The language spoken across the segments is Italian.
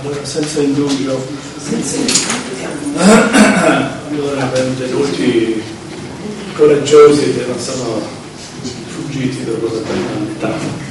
Allora, senza indugio, allora benvenuti coraggiosi che non sono fuggiti da cosa metà.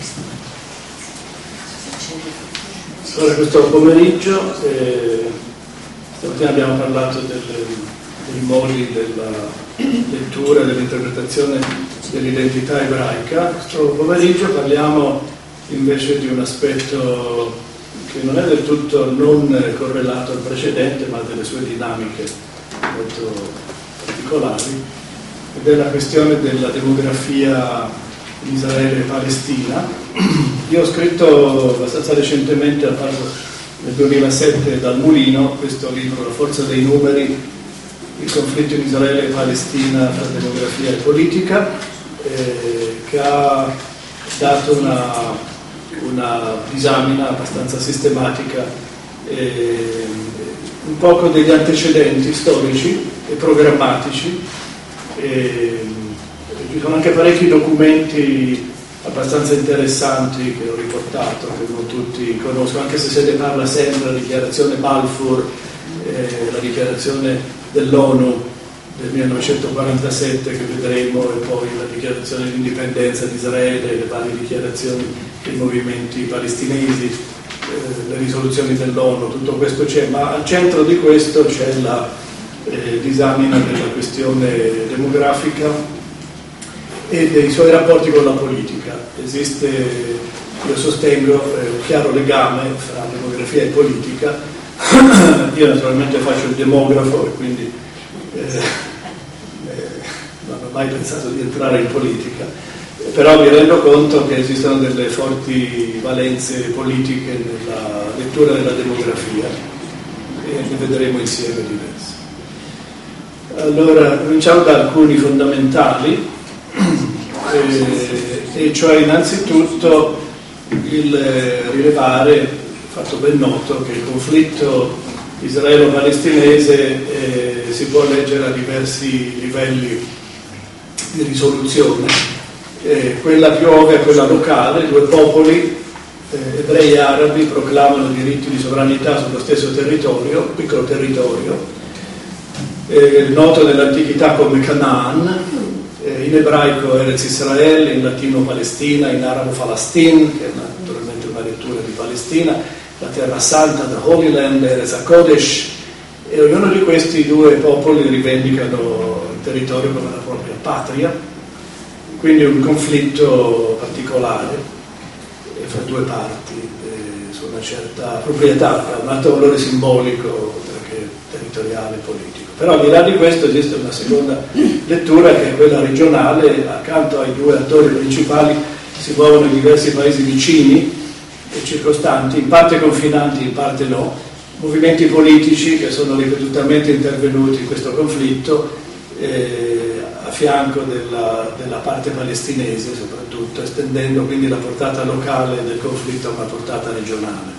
Allora, questo pomeriggio stamattina abbiamo parlato dei modi della lettura, dell'interpretazione dell'identità ebraica. Questo pomeriggio parliamo invece di un aspetto che non è del tutto non correlato al precedente, ma delle sue dinamiche molto particolari, ed è la questione della demografia in Israele e Palestina. Io ho scritto abbastanza recentemente, a parte nel 2007 dal Mulino, questo libro, La forza dei numeri, il conflitto in Israele e Palestina tra demografia e politica, che ha dato una disamina abbastanza sistematica, un poco degli antecedenti storici e programmatici. Ci sono anche parecchi documenti abbastanza interessanti che ho riportato, che non tutti conoscono, anche se ne parla sempre, la dichiarazione Balfour, la dichiarazione dell'ONU del 1947 che vedremo, e poi la dichiarazione di indipendenza di Israele, le varie dichiarazioni dei movimenti palestinesi, le risoluzioni dell'ONU, tutto questo c'è, ma al centro di questo c'è la disamina della questione demografica e dei suoi rapporti con la politica. Esiste, io sostengo, un chiaro legame fra demografia e politica. Io naturalmente faccio il demografo e quindi non ho mai pensato di entrare in politica, però mi rendo conto che esistono delle forti valenze politiche nella lettura della demografia e ne vedremo insieme diverse. Allora, cominciamo da alcuni fondamentali, e cioè innanzitutto il rilevare, fatto ben noto, che il conflitto israelo-palestinese si può leggere a diversi livelli di risoluzione. Quella più ovvia è quella locale: due popoli, ebrei e arabi, proclamano diritti di sovranità sullo stesso territorio, piccolo territorio, noto nell'antichità come Canaan, in ebraico Eretz Israel, in latino Palestina, in arabo Falastin, che è naturalmente una lettura di Palestina, la terra santa, the Holy Land, Eretz HaKodesh, e ognuno di questi due popoli rivendicano il territorio come la propria patria, quindi un conflitto particolare fra due parti su una certa proprietà, che ha un alto valore simbolico perché territoriale e politico. Però al di là di questo esiste una seconda lettura, che è quella regionale. Accanto ai due attori principali si muovono diversi paesi vicini e circostanti, in parte confinanti, in parte no, movimenti politici che sono ripetutamente intervenuti in questo conflitto, a fianco della parte palestinese soprattutto, estendendo quindi la portata locale del conflitto a una portata regionale.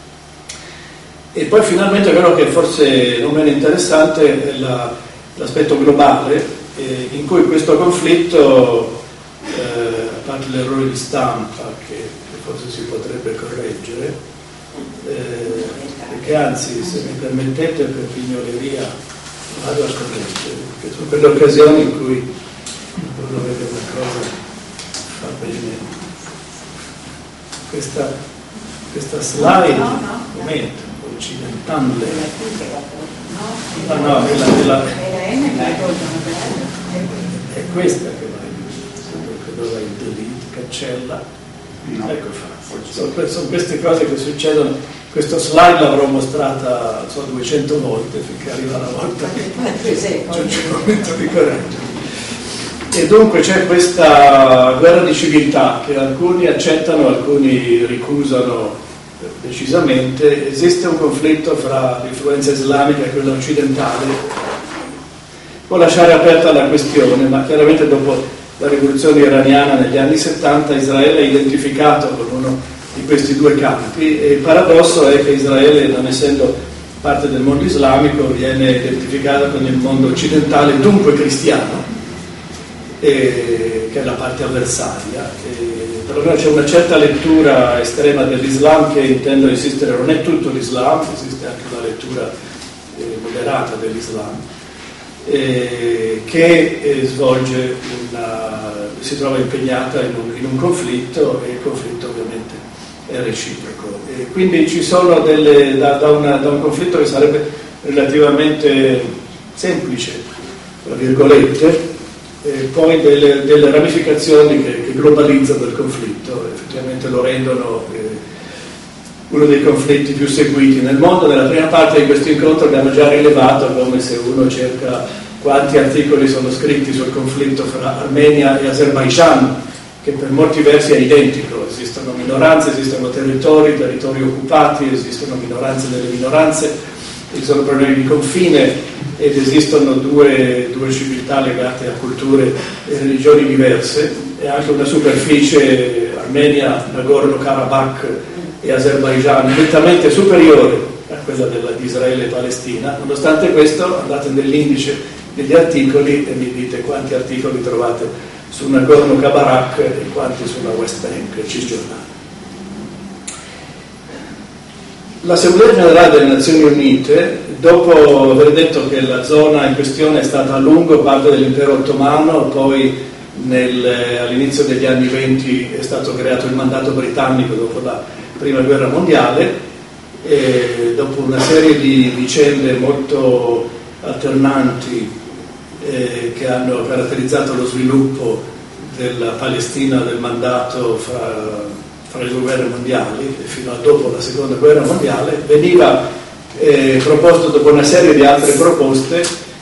E poi finalmente quello che forse non meno interessante è l'aspetto globale, in cui questo conflitto, a parte l'errore di stampa che forse si potrebbe correggere, perché anzi, se mi permettete, per pignoleria vado a correggere, perché sono quelle occasioni in cui uno vede una cosa fa bene. Questa slide, momento occidentale, è questa che vai, dove il delete, cancella, ecco fatto. Sono queste cose che succedono. Questo slide l'avrò mostrata 200 volte finché arriva la volta che c'è un momento di correggere. E dunque c'è questa guerra di civiltà che alcuni accettano, alcuni ricusano decisamente. Esiste un conflitto fra l'influenza islamica e quella occidentale. Può lasciare aperta la questione, ma chiaramente dopo la rivoluzione iraniana negli anni 70 Israele è identificato con uno di questi due campi, e il paradosso è che Israele, non essendo parte del mondo islamico, viene identificato con il mondo occidentale, dunque cristiano, che è la parte avversaria. perlomeno c'è una certa lettura estrema dell'Islam che intendo insistere, non è tutto l'Islam, esiste anche una lettura moderata dell'Islam, che svolge si trova impegnata in un conflitto, e il conflitto ovviamente è reciproco. E quindi ci sono da un conflitto che sarebbe relativamente semplice, tra virgolette, poi delle ramificazioni che globalizzano il conflitto, effettivamente lo rendono uno dei conflitti più seguiti nel mondo. Nella prima parte di questo incontro abbiamo già rilevato come, se uno cerca quanti articoli sono scritti sul conflitto fra Armenia e Azerbaijan, che per molti versi è identico, esistono minoranze, esistono territori occupati, esistono minoranze delle minoranze, ci sono problemi di confine ed esistono due civiltà legate a culture e religioni diverse, e anche una superficie, Armenia, Nagorno-Karabakh e Azerbaijan, nettamente superiore a quella di Israele e Palestina. Nonostante questo, andate nell'indice degli articoli e mi dite quanti articoli trovate su Nagorno-Karabakh e quanti sulla West Bank e Cisgiordania. L'Assemblea Generale delle Nazioni Unite, dopo aver detto che la zona in questione è stata a lungo parte dell'impero ottomano, poi all'inizio degli anni 20 è stato creato il mandato britannico dopo la Prima Guerra Mondiale, e dopo una serie di vicende molto alternanti che hanno caratterizzato lo sviluppo della Palestina, del mandato fra le due guerre mondiali fino a dopo la seconda guerra mondiale, veniva proposto, dopo una serie di altre proposte,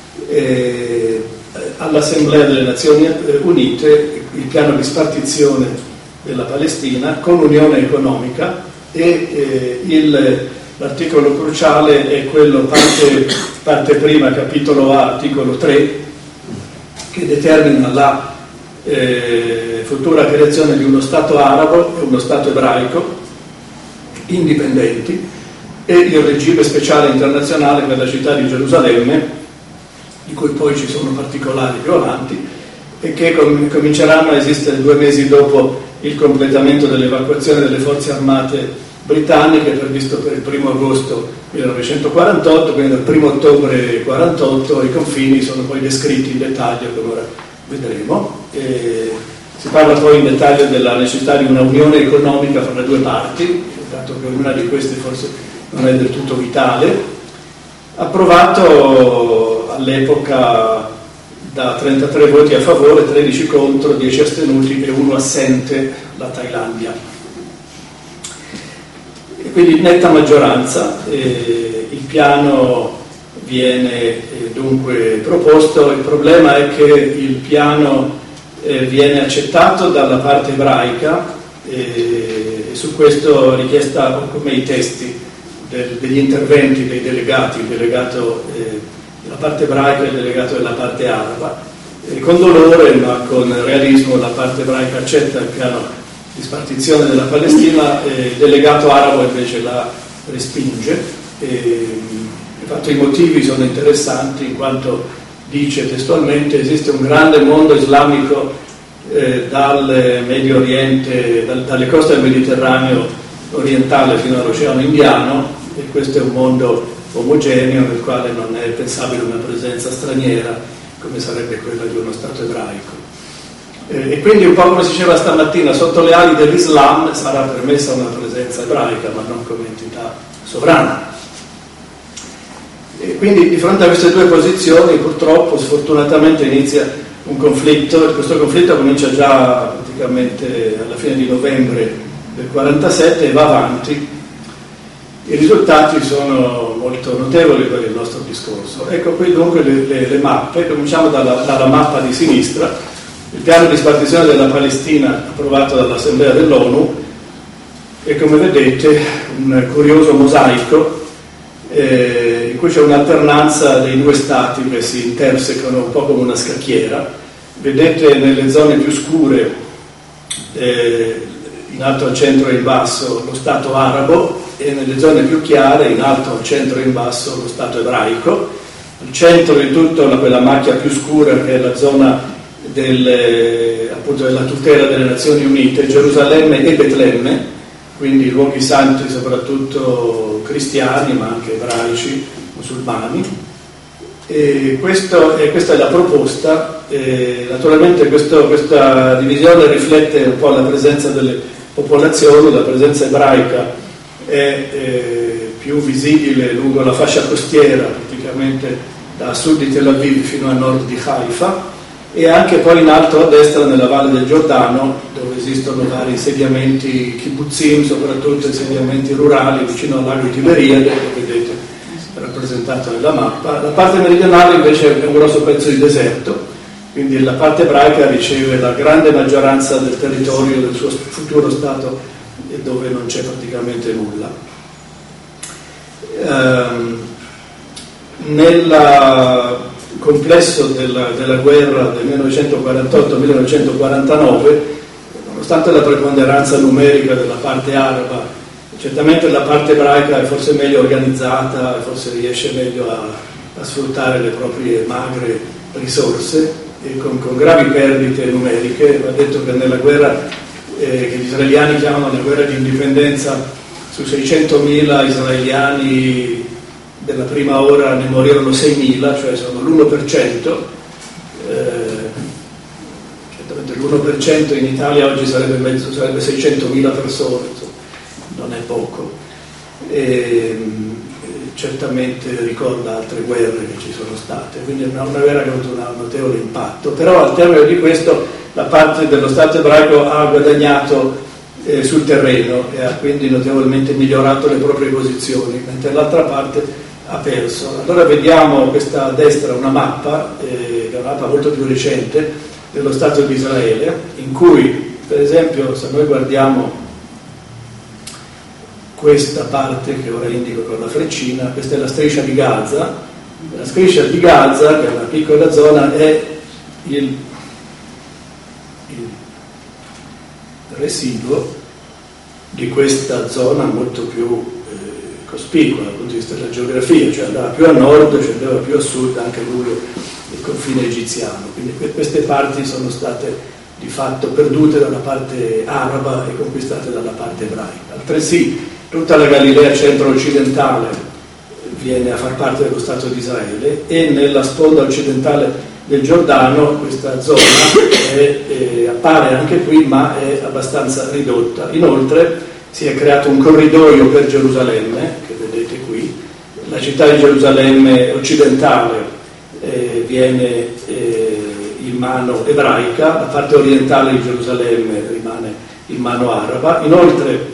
all'Assemblea delle Nazioni Unite il piano di spartizione della Palestina con unione economica, e l'articolo cruciale è quello parte prima, capitolo A, articolo 3, che determina la futura creazione di uno Stato arabo e uno Stato ebraico indipendenti, e il regime speciale internazionale per la città di Gerusalemme, di cui poi ci sono particolari più avanti, e che cominceranno a esistere 2 mesi dopo il completamento dell'evacuazione delle forze armate britanniche, previsto per il 1 agosto 1948, quindi dal 1 ottobre 1948 i confini sono poi descritti in dettaglio, come ora vedremo. Si parla poi in dettaglio della necessità di una unione economica fra le due parti, dato che una di queste forse non è del tutto vitale, approvato all'epoca da 33 voti a favore, 13 contro, 10 astenuti e 1 assente, la Thailandia. E quindi netta maggioranza, il piano viene dunque proposto. Il problema è che il piano viene accettato dalla parte ebraica, e su questo è richiesta come i testi degli interventi dei delegati, il delegato della parte ebraica e il delegato della parte araba. Con dolore ma con realismo la parte ebraica accetta il piano di spartizione della Palestina, il delegato arabo invece la respinge. Infatti i motivi sono interessanti, in quanto dice testualmente: esiste un grande mondo islamico dal Medio Oriente, dalle coste del Mediterraneo orientale fino all'Oceano Indiano, e questo è un mondo omogeneo nel quale non è pensabile una presenza straniera come sarebbe quella di uno Stato ebraico. E quindi, un po' come si diceva stamattina, sotto le ali dell'Islam sarà permessa una presenza ebraica, ma non come entità sovrana. E quindi di fronte a queste due posizioni, purtroppo, sfortunatamente, inizia un conflitto. Questo conflitto comincia già praticamente alla fine di novembre del 47 e va avanti. I risultati sono molto notevoli per il nostro discorso. Ecco qui dunque le mappe. Cominciamo dalla mappa di sinistra. Il piano di spartizione della Palestina approvato dall'Assemblea dell'ONU è, come vedete, un curioso mosaico in cui c'è un'alternanza dei due stati che si intersecano un po' come una scacchiera. Vedete nelle zone più scure, in alto al centro e in basso, lo Stato arabo, e nelle zone più chiare, in alto al centro e in basso, lo Stato ebraico. Al centro di tutto quella macchia più scura, che è la zona appunto della tutela delle Nazioni Unite, Gerusalemme e Betlemme, quindi luoghi santi soprattutto cristiani ma anche ebraici, musulmani. E questa è la proposta. Naturalmente questa divisione riflette un po' la presenza delle popolazioni. La presenza ebraica è più visibile lungo la fascia costiera, praticamente da sud di Tel Aviv fino a nord di Haifa, e anche poi in alto a destra nella Valle del Giordano, dove esistono vari insediamenti kibbutzim, soprattutto insediamenti rurali vicino al lago di Tiberiade, che vedete rappresentato nella mappa. La parte meridionale invece è un grosso pezzo di deserto, quindi la parte ebraica riceve la grande maggioranza del territorio del suo futuro Stato, dove non c'è praticamente nulla. Nel complesso della guerra del 1948-1949, nonostante la preponderanza numerica della parte araba, certamente la parte ebraica è forse meglio organizzata, forse riesce meglio a sfruttare le proprie magre risorse, e con gravi perdite numeriche. Va detto che nella guerra che gli israeliani chiamano la guerra di indipendenza, su 600.000 israeliani della prima ora ne morirono 6.000, cioè sono l'1%. Certamente l'1% in Italia oggi sarebbe 600.000 persone, insomma, non è poco. Certamente ricorda altre guerre che ci sono state, quindi è una guerra che ha avuto un notevole impatto. Però al termine di questo la parte dello Stato ebraico ha guadagnato sul terreno e ha quindi notevolmente migliorato le proprie posizioni, mentre l'altra parte ha perso. Allora vediamo questa a destra una mappa, che è una mappa molto più recente dello Stato di Israele, in cui per esempio se noi guardiamo questa parte che ora indico con la freccina, questa è la striscia di Gaza. La striscia di Gaza, che è una piccola zona, è il residuo di questa zona molto più cospicua dal punto di vista della geografia, cioè andava più a nord, scendeva più a sud anche lungo il confine egiziano. Quindi queste parti sono state di fatto perdute dalla parte araba e conquistate dalla parte ebraica. Altresì tutta la Galilea centro-occidentale viene a far parte dello Stato di Israele, e nella sponda occidentale del Giordano questa zona appare anche qui, ma è abbastanza ridotta. Inoltre si è creato un corridoio per Gerusalemme, che vedete qui. La città di Gerusalemme occidentale viene in mano ebraica, la parte orientale di Gerusalemme rimane in mano araba. Inoltre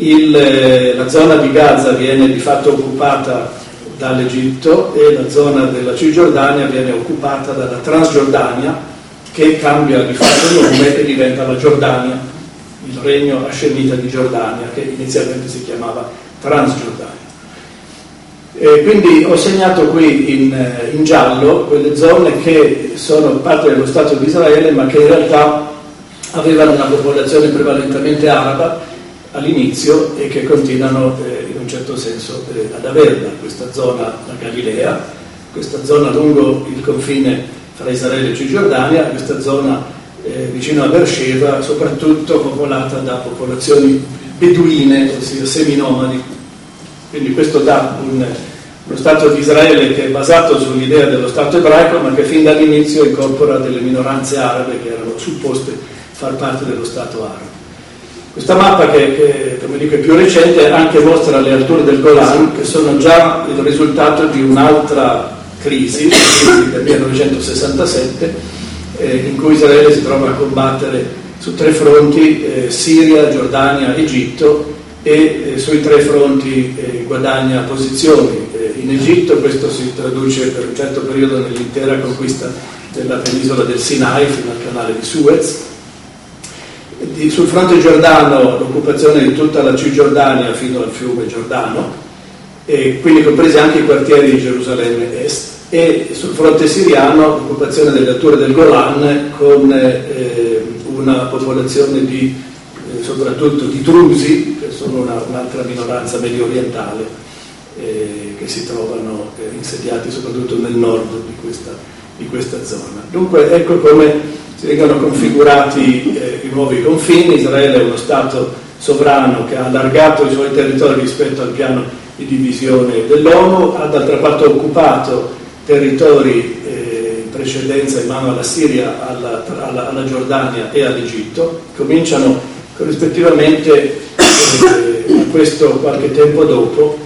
la zona di Gaza viene di fatto occupata dall'Egitto, e la zona della Cisgiordania viene occupata dalla Transgiordania, che cambia di fatto nome e diventa la Giordania, il regno ascemita di Giordania, che inizialmente si chiamava Transgiordania. Quindi ho segnato qui in giallo quelle zone che sono parte dello Stato di Israele, ma che in realtà avevano una popolazione prevalentemente araba all'inizio e che continuano in un certo senso ad averla. Questa zona, la Galilea, questa zona lungo il confine tra Israele e Cisgiordania, questa zona vicino a Beersheba, soprattutto popolata da popolazioni beduine, ossia seminomadi. Quindi questo dà uno Stato di Israele che è basato sull'idea dello Stato ebraico, ma che fin dall'inizio incorpora delle minoranze arabe che erano supposte far parte dello Stato arabo. Questa mappa, che come dico è più recente, anche mostra le alture del Golan, che sono già il risultato di un'altra crisi del 1967, in cui Israele si trova a combattere su 3 fronti, Siria, Giordania, Egitto, e sui 3 fronti guadagna posizioni. In Egitto questo si traduce per un certo periodo nell'intera conquista della penisola del Sinai fino al canale di Suez. Sul fronte giordano l'occupazione di tutta la Cisgiordania fino al fiume Giordano, e quindi compresi anche i quartieri di Gerusalemme Est, e sul fronte siriano l'occupazione delle alture del Golan, con una popolazione soprattutto di Drusi, che sono un'altra minoranza medio orientale, che si trovano insediati soprattutto nel nord di questa zona. Dunque ecco come Si vengono configurati i nuovi confini. Israele è uno Stato sovrano che ha allargato i suoi territori rispetto al piano di divisione dell'ONU, ha d'altra parte occupato territori in precedenza in mano alla Siria, alla Giordania e all'Egitto. Cominciano corrispettivamente, questo qualche tempo dopo,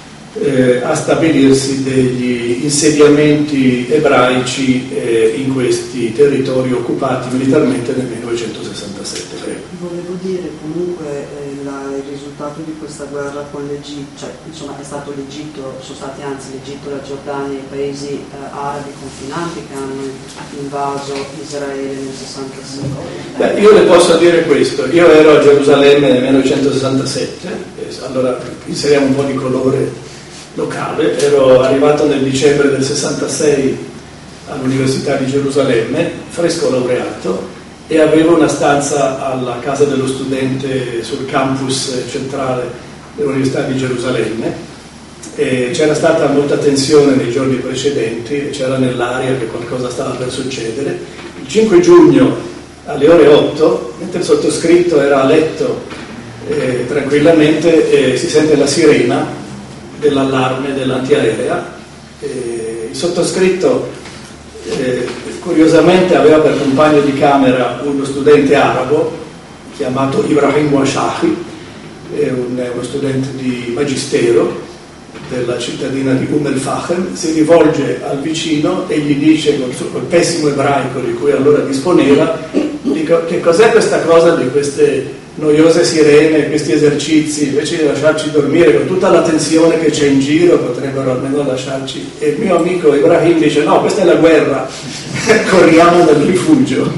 a stabilirsi degli insediamenti ebraici in questi territori occupati militarmente nel 1967. Volevo dire comunque il risultato di questa guerra con l'Egitto, cioè insomma è stato l'Egitto, sono stati anzi l'Egitto, la Giordania e i paesi arabi confinanti che hanno invaso Israele nel 67. Io le posso dire questo, io ero a Gerusalemme nel 1967, allora inseriamo un po' di colore locale, ero arrivato nel dicembre del 66 all'Università di Gerusalemme, fresco laureato, e avevo una stanza alla casa dello studente sul campus centrale dell'Università di Gerusalemme, e c'era stata molta tensione nei giorni precedenti e c'era nell'aria che qualcosa stava per succedere. Il 5 giugno alle ore 8, mentre il sottoscritto era a letto tranquillamente, si sente la sirena dell'allarme dell'antiaerea. Il sottoscritto curiosamente aveva per compagno di camera uno studente arabo chiamato Ibrahim Washahi, uno studente di magistero della cittadina di el-Fahem. Si rivolge al vicino e gli dice col pessimo ebraico di cui allora disponeva, dico, che cos'è questa cosa di queste noiose sirene, questi esercizi, invece di lasciarci dormire con tutta la tensione che c'è in giro potrebbero almeno lasciarci. E il mio amico Ibrahim dice no, questa è la guerra, corriamo dal rifugio.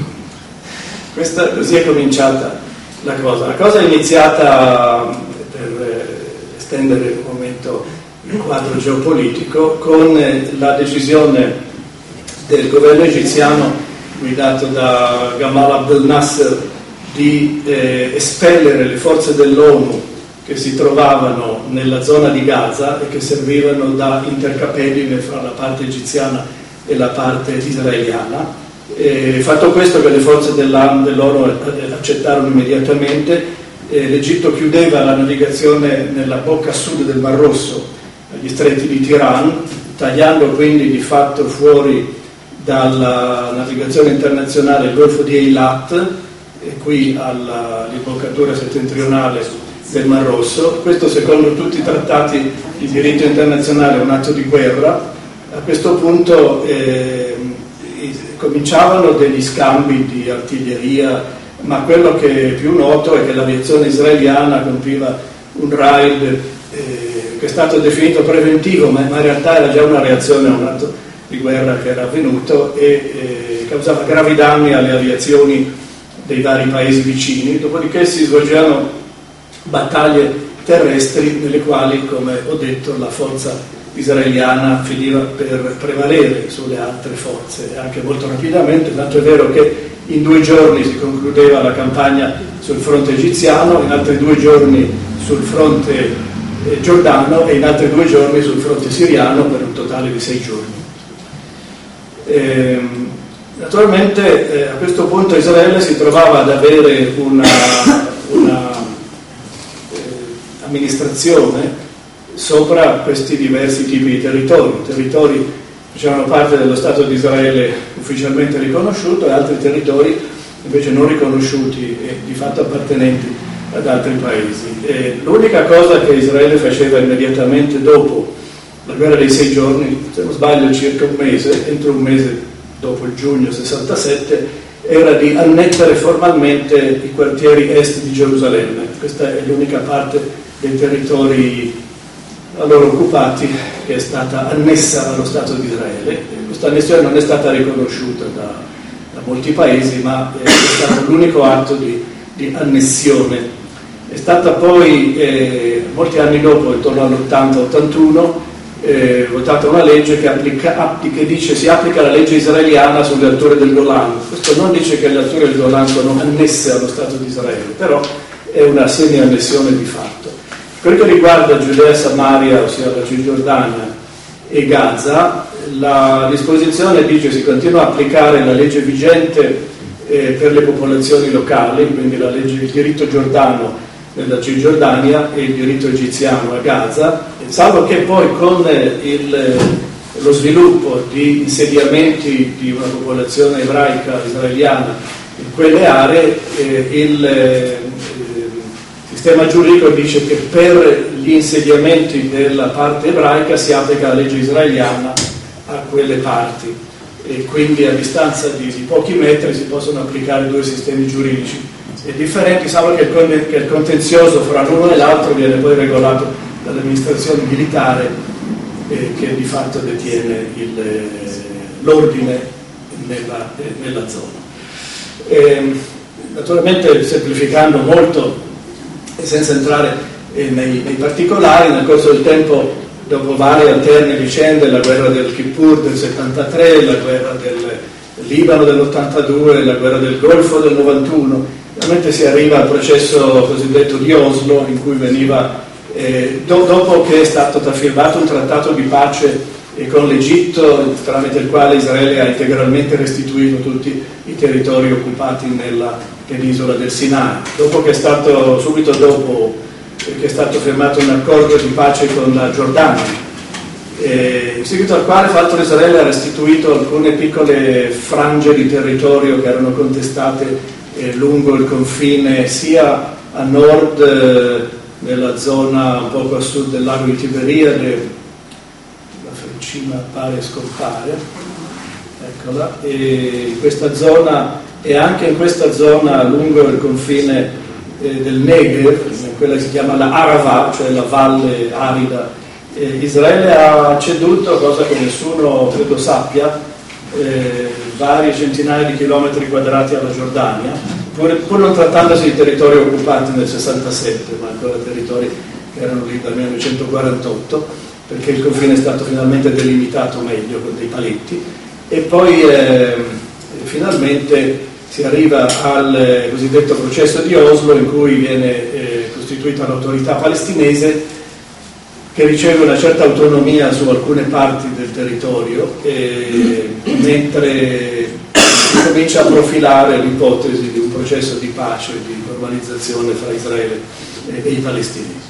Così è cominciata la cosa. La cosa è iniziata, per estendere un momento il quadro geopolitico, con la decisione del governo egiziano guidato da Gamal Abdel Nasser di espellere le forze dell'ONU che si trovavano nella zona di Gaza e che servivano da intercapedine fra la parte egiziana e la parte israeliana. Fatto questo, che le forze dell'ONU accettarono immediatamente, l'Egitto chiudeva la navigazione nella bocca sud del Mar Rosso, agli stretti di Tiran, tagliando quindi di fatto fuori dalla navigazione internazionale il Golfo di Eilat, e qui all'imboccatura settentrionale del Mar Rosso. Questo, secondo tutti i trattati di diritto internazionale, è un atto di guerra. A questo punto cominciavano degli scambi di artiglieria, ma quello che è più noto è che l'aviazione israeliana compiva un raid che è stato definito preventivo, ma in realtà era già una reazione a un atto di guerra che era avvenuto e causava gravi danni alle aviazioni dei vari paesi vicini. Dopodiché si svolgevano battaglie terrestri nelle quali, come ho detto, la forza israeliana finiva per prevalere sulle altre forze, anche molto rapidamente, tanto è vero che in 2 giorni si concludeva la campagna sul fronte egiziano, in altri 2 giorni sul fronte giordano e in altri 2 giorni sul fronte siriano, per un totale di 6 giorni. Naturalmente a questo punto Israele si trovava ad avere una amministrazione sopra questi diversi tipi di territori facevano parte dello Stato di Israele ufficialmente riconosciuto e altri territori invece non riconosciuti e di fatto appartenenti ad altri paesi. L'unica cosa che Israele faceva immediatamente dopo la guerra dei 6 giorni, se non sbaglio circa un mese, entro un mese dopo il giugno 67, era di annettere formalmente i quartieri est di Gerusalemme. Questa è l'unica parte dei territori allora occupati che è stata annessa allo Stato di Israele. Questa annessione non è stata riconosciuta da molti paesi, ma è stato l'unico atto di annessione. È stata poi, molti anni dopo, intorno all'80-81, votata una legge che dice si applica la legge israeliana sulle alture del Golan. Questo non dice che le alture del Golan sono annesse allo Stato di Israele, però è una semi-annessione di fatto. Per quel che riguarda Giudea e Samaria, ossia la Cisgiordania e Gaza, la disposizione dice si continua a applicare la legge vigente per le popolazioni locali, quindi il diritto giordano nella Cisgiordania e il diritto egiziano a Gaza, salvo che poi con lo sviluppo di insediamenti di una popolazione ebraica israeliana in quelle aree, il sistema giuridico dice che per gli insediamenti della parte ebraica si applica la legge israeliana a quelle parti, e quindi a distanza di pochi metri si possono applicare due sistemi giuridici differenti, salvo che il contenzioso fra l'uno e l'altro viene poi regolato dall'amministrazione militare, che di fatto detiene l'ordine nella zona. Naturalmente, semplificando molto e senza entrare nei particolari, nel corso del tempo, dopo varie alterne vicende, la guerra del Kippur del 73, la guerra del Libano dell'82, la guerra del Golfo del 91, veramente si arriva al processo cosiddetto di Oslo, in cui veniva dopo che è stato firmato un trattato di pace con l'Egitto, tramite il quale Israele ha integralmente restituito tutti i territori occupati nella penisola del Sinai, subito dopo che è stato firmato un accordo di pace con la Giordania, in seguito al quale Israele ha restituito alcune piccole frange di territorio che erano contestate lungo il confine, sia a nord nella zona un poco a sud del lago di Tiberiade, la freccina pare scompare, eccola, e in questa zona, e anche in questa zona lungo il confine del Negev, quella che si chiama la Arava, cioè la valle arida, Israele ha ceduto, cosa che nessuno credo sappia, varie centinaia di chilometri quadrati alla Giordania, pur non trattandosi di territori occupati nel 67, ma ancora territori che erano lì dal 1948, perché il confine è stato finalmente delimitato meglio con dei paletti, e poi finalmente si arriva al cosiddetto processo di Oslo, in cui viene costituita l'autorità palestinese, che riceve una certa autonomia su alcune parti del territorio, mentre comincia a profilare l'ipotesi di un processo di pace e di normalizzazione fra Israele e i palestinesi.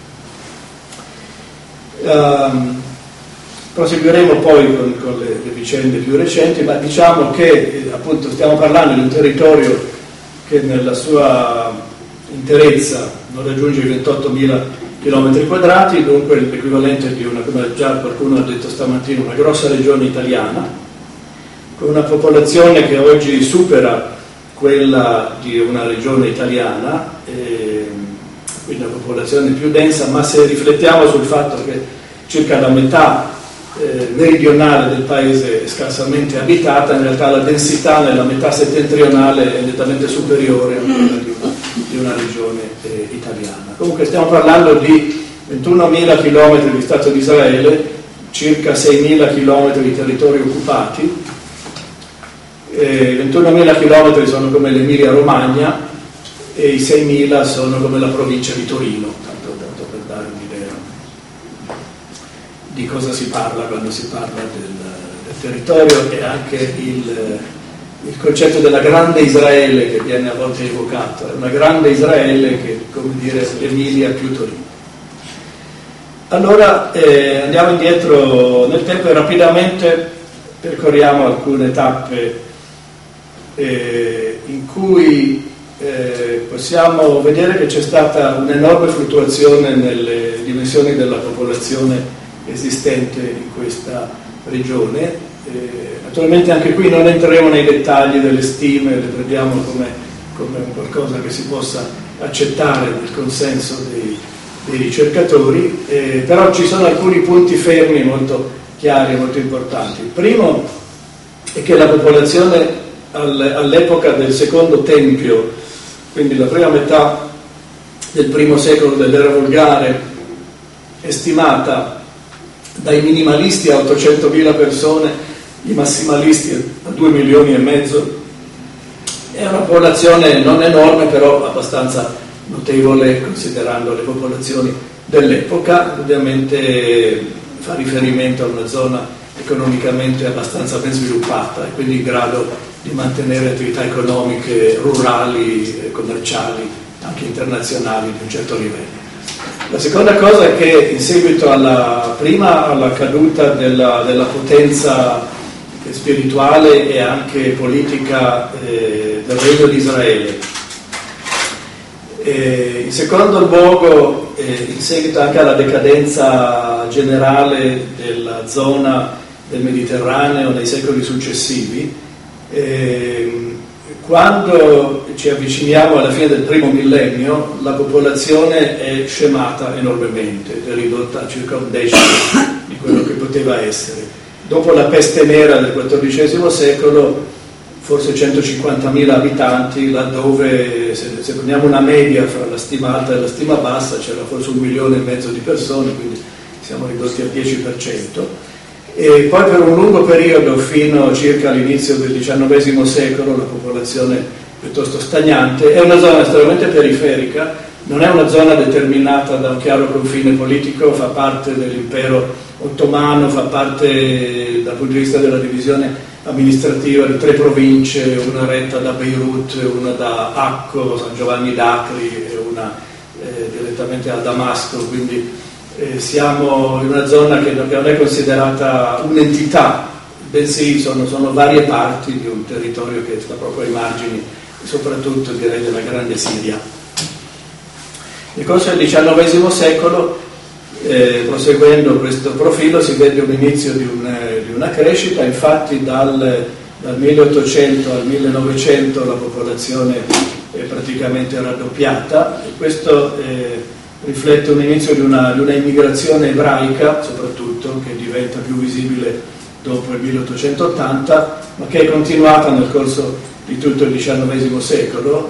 Proseguiremo poi con le vicende più recenti, ma diciamo che appunto stiamo parlando di un territorio che nella sua interezza non raggiunge i 28.000 chilometri quadrati, dunque l'equivalente di una, come già qualcuno ha detto stamattina, una grossa regione italiana, con una popolazione che oggi supera quella di una regione italiana, quindi una popolazione più densa, ma se riflettiamo sul fatto che circa la metà meridionale del paese è scarsamente abitata, in realtà la densità nella metà settentrionale è nettamente superiore a quella di una regione italiana. Comunque stiamo parlando di 21.000 km di Stato di Israele, circa 6.000 km di territori occupati, 21.000 km sono come l'Emilia Romagna e i 6.000 sono come la provincia di Torino, tanto per dare un'idea di cosa si parla quando si parla del territorio, e anche il concetto della grande Israele che viene a volte evocato, è una grande Israele che, come dire, Emilia più Torino. Allora andiamo indietro nel tempo e rapidamente percorriamo alcune tappe in cui possiamo vedere che c'è stata un'enorme fluttuazione nelle dimensioni della popolazione esistente in questa regione. Naturalmente anche qui non entreremo nei dettagli delle stime, le prendiamo come un qualcosa che si possa accettare nel consenso dei ricercatori, però ci sono alcuni punti fermi molto chiari e molto importanti. Il primo è che la popolazione all'epoca del secondo tempio, quindi la prima metà del primo secolo dell'era volgare, è stimata dai minimalisti a 800.000 persone, i massimalisti a 2,5 milioni. È una popolazione non enorme, però abbastanza notevole considerando le popolazioni dell'epoca. Ovviamente fa riferimento a una zona economicamente abbastanza ben sviluppata e quindi in grado di mantenere attività economiche, rurali, commerciali, anche internazionali di un certo livello. La seconda cosa è che in seguito alla caduta della potenza spirituale e anche politica del Regno di Israele, in secondo luogo, in seguito anche alla decadenza generale della zona del Mediterraneo nei secoli successivi, quando ci avviciniamo alla fine del primo millennio, la popolazione è scemata enormemente, è ridotta a circa un decimo di quello che poteva essere. Dopo la peste nera del XIV secolo, forse 150.000 abitanti, laddove se prendiamo una media fra la stima alta e la stima bassa c'era forse 1,5 milioni di persone, quindi siamo ridotti al 10%. E poi per un lungo periodo, fino circa all'inizio del XIX secolo, la popolazione piuttosto stagnante. È una zona estremamente periferica, non è una zona determinata da un chiaro confine politico, fa parte dell'impero ottomano, fa parte dal punto di vista della divisione amministrativa di 3 province, una retta da Beirut, una da Acco, San Giovanni d'Acri e una direttamente a Damasco, quindi siamo in una zona che non è considerata un'entità, bensì sono varie parti di un territorio che sta proprio ai margini, soprattutto direi della grande Siria. Nel corso del XIX secolo, proseguendo questo profilo, si vede un inizio di una crescita. Infatti dal 1800 al 1900 la popolazione è praticamente raddoppiata, e questo riflette un inizio di una immigrazione ebraica, soprattutto, che diventa più visibile dopo il 1880, ma che è continuata nel corso di tutto il XIX secolo.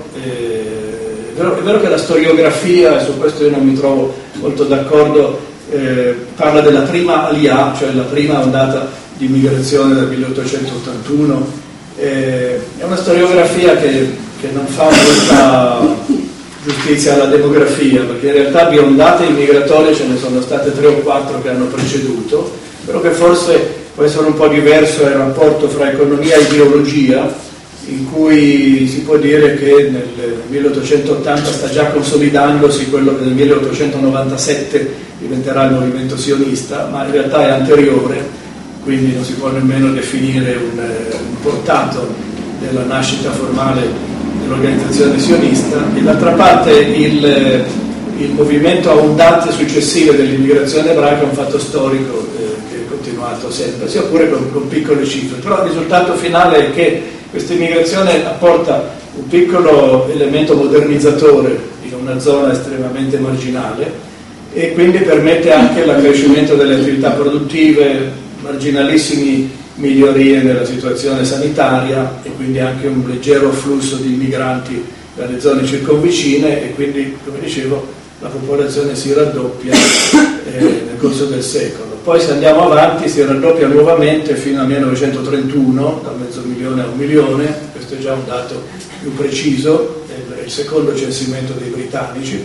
È vero che la storiografia, e su questo io non mi trovo molto d'accordo, parla della prima Aliyah, cioè la prima ondata di immigrazione del 1881. È una storiografia che non fa molta giustizia alla demografia, perché in realtà di ondate immigratorie ce ne sono state 3 o 4 che hanno preceduto, però che forse può essere un po' diverso il rapporto fra economia e ideologia, in cui si può dire che nel 1880 sta già consolidandosi quello che nel 1897 diventerà il movimento sionista, ma in realtà è anteriore, quindi non si può nemmeno definire un portato della nascita formale dell'organizzazione sionista. E d'altra parte il movimento a ondate successive dell'immigrazione ebraica è un fatto storico che è continuato sempre, sia pure con piccole cifre, però il risultato finale è che questa immigrazione apporta un piccolo elemento modernizzatore in una zona estremamente marginale, e quindi permette anche l'accrescimento delle attività produttive, marginalissimi migliorie nella situazione sanitaria, e quindi anche un leggero afflusso di immigranti dalle zone circonvicine, e quindi, come dicevo, la popolazione si raddoppia nel corso del secolo. Poi, se andiamo avanti, si raddoppia nuovamente fino al 1931, da 500.000 a 1 milione. Questo è già un dato più preciso, è il secondo censimento dei britannici.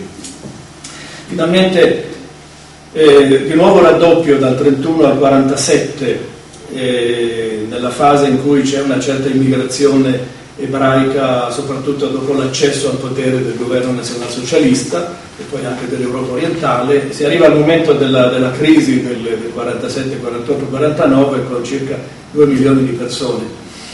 Finalmente di nuovo raddoppio dal 31 al 47, nella fase in cui c'è una certa immigrazione ebraica, soprattutto dopo l'accesso al potere del governo nazionalsocialista e poi anche dell'Europa orientale. Si arriva al momento della crisi del 47, 48, 49, con circa 2 milioni di persone.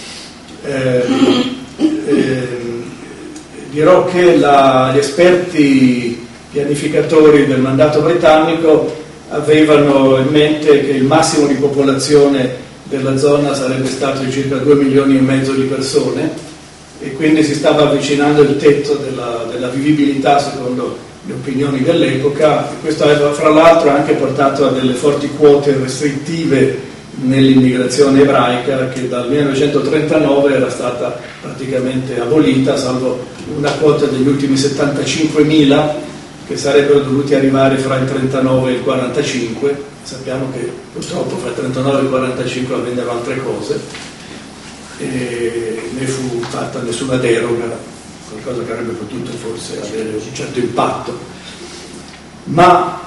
Dirò che gli esperti pianificatori del mandato britannico avevano in mente che il massimo di popolazione della zona sarebbe stato di circa 2,5 milioni di persone, e quindi si stava avvicinando il tetto della vivibilità secondo le opinioni dell'epoca. Questo aveva fra l'altro anche portato a delle forti quote restrittive nell'immigrazione ebraica, che dal 1939 era stata praticamente abolita, salvo una quota degli ultimi 75.000 che sarebbero dovuti arrivare fra il 39 e il 45. Sappiamo che purtroppo fra il 39 e il 45 avvennero altre cose, e ne fu fatta nessuna deroga, qualcosa che avrebbe potuto forse avere un certo impatto. Ma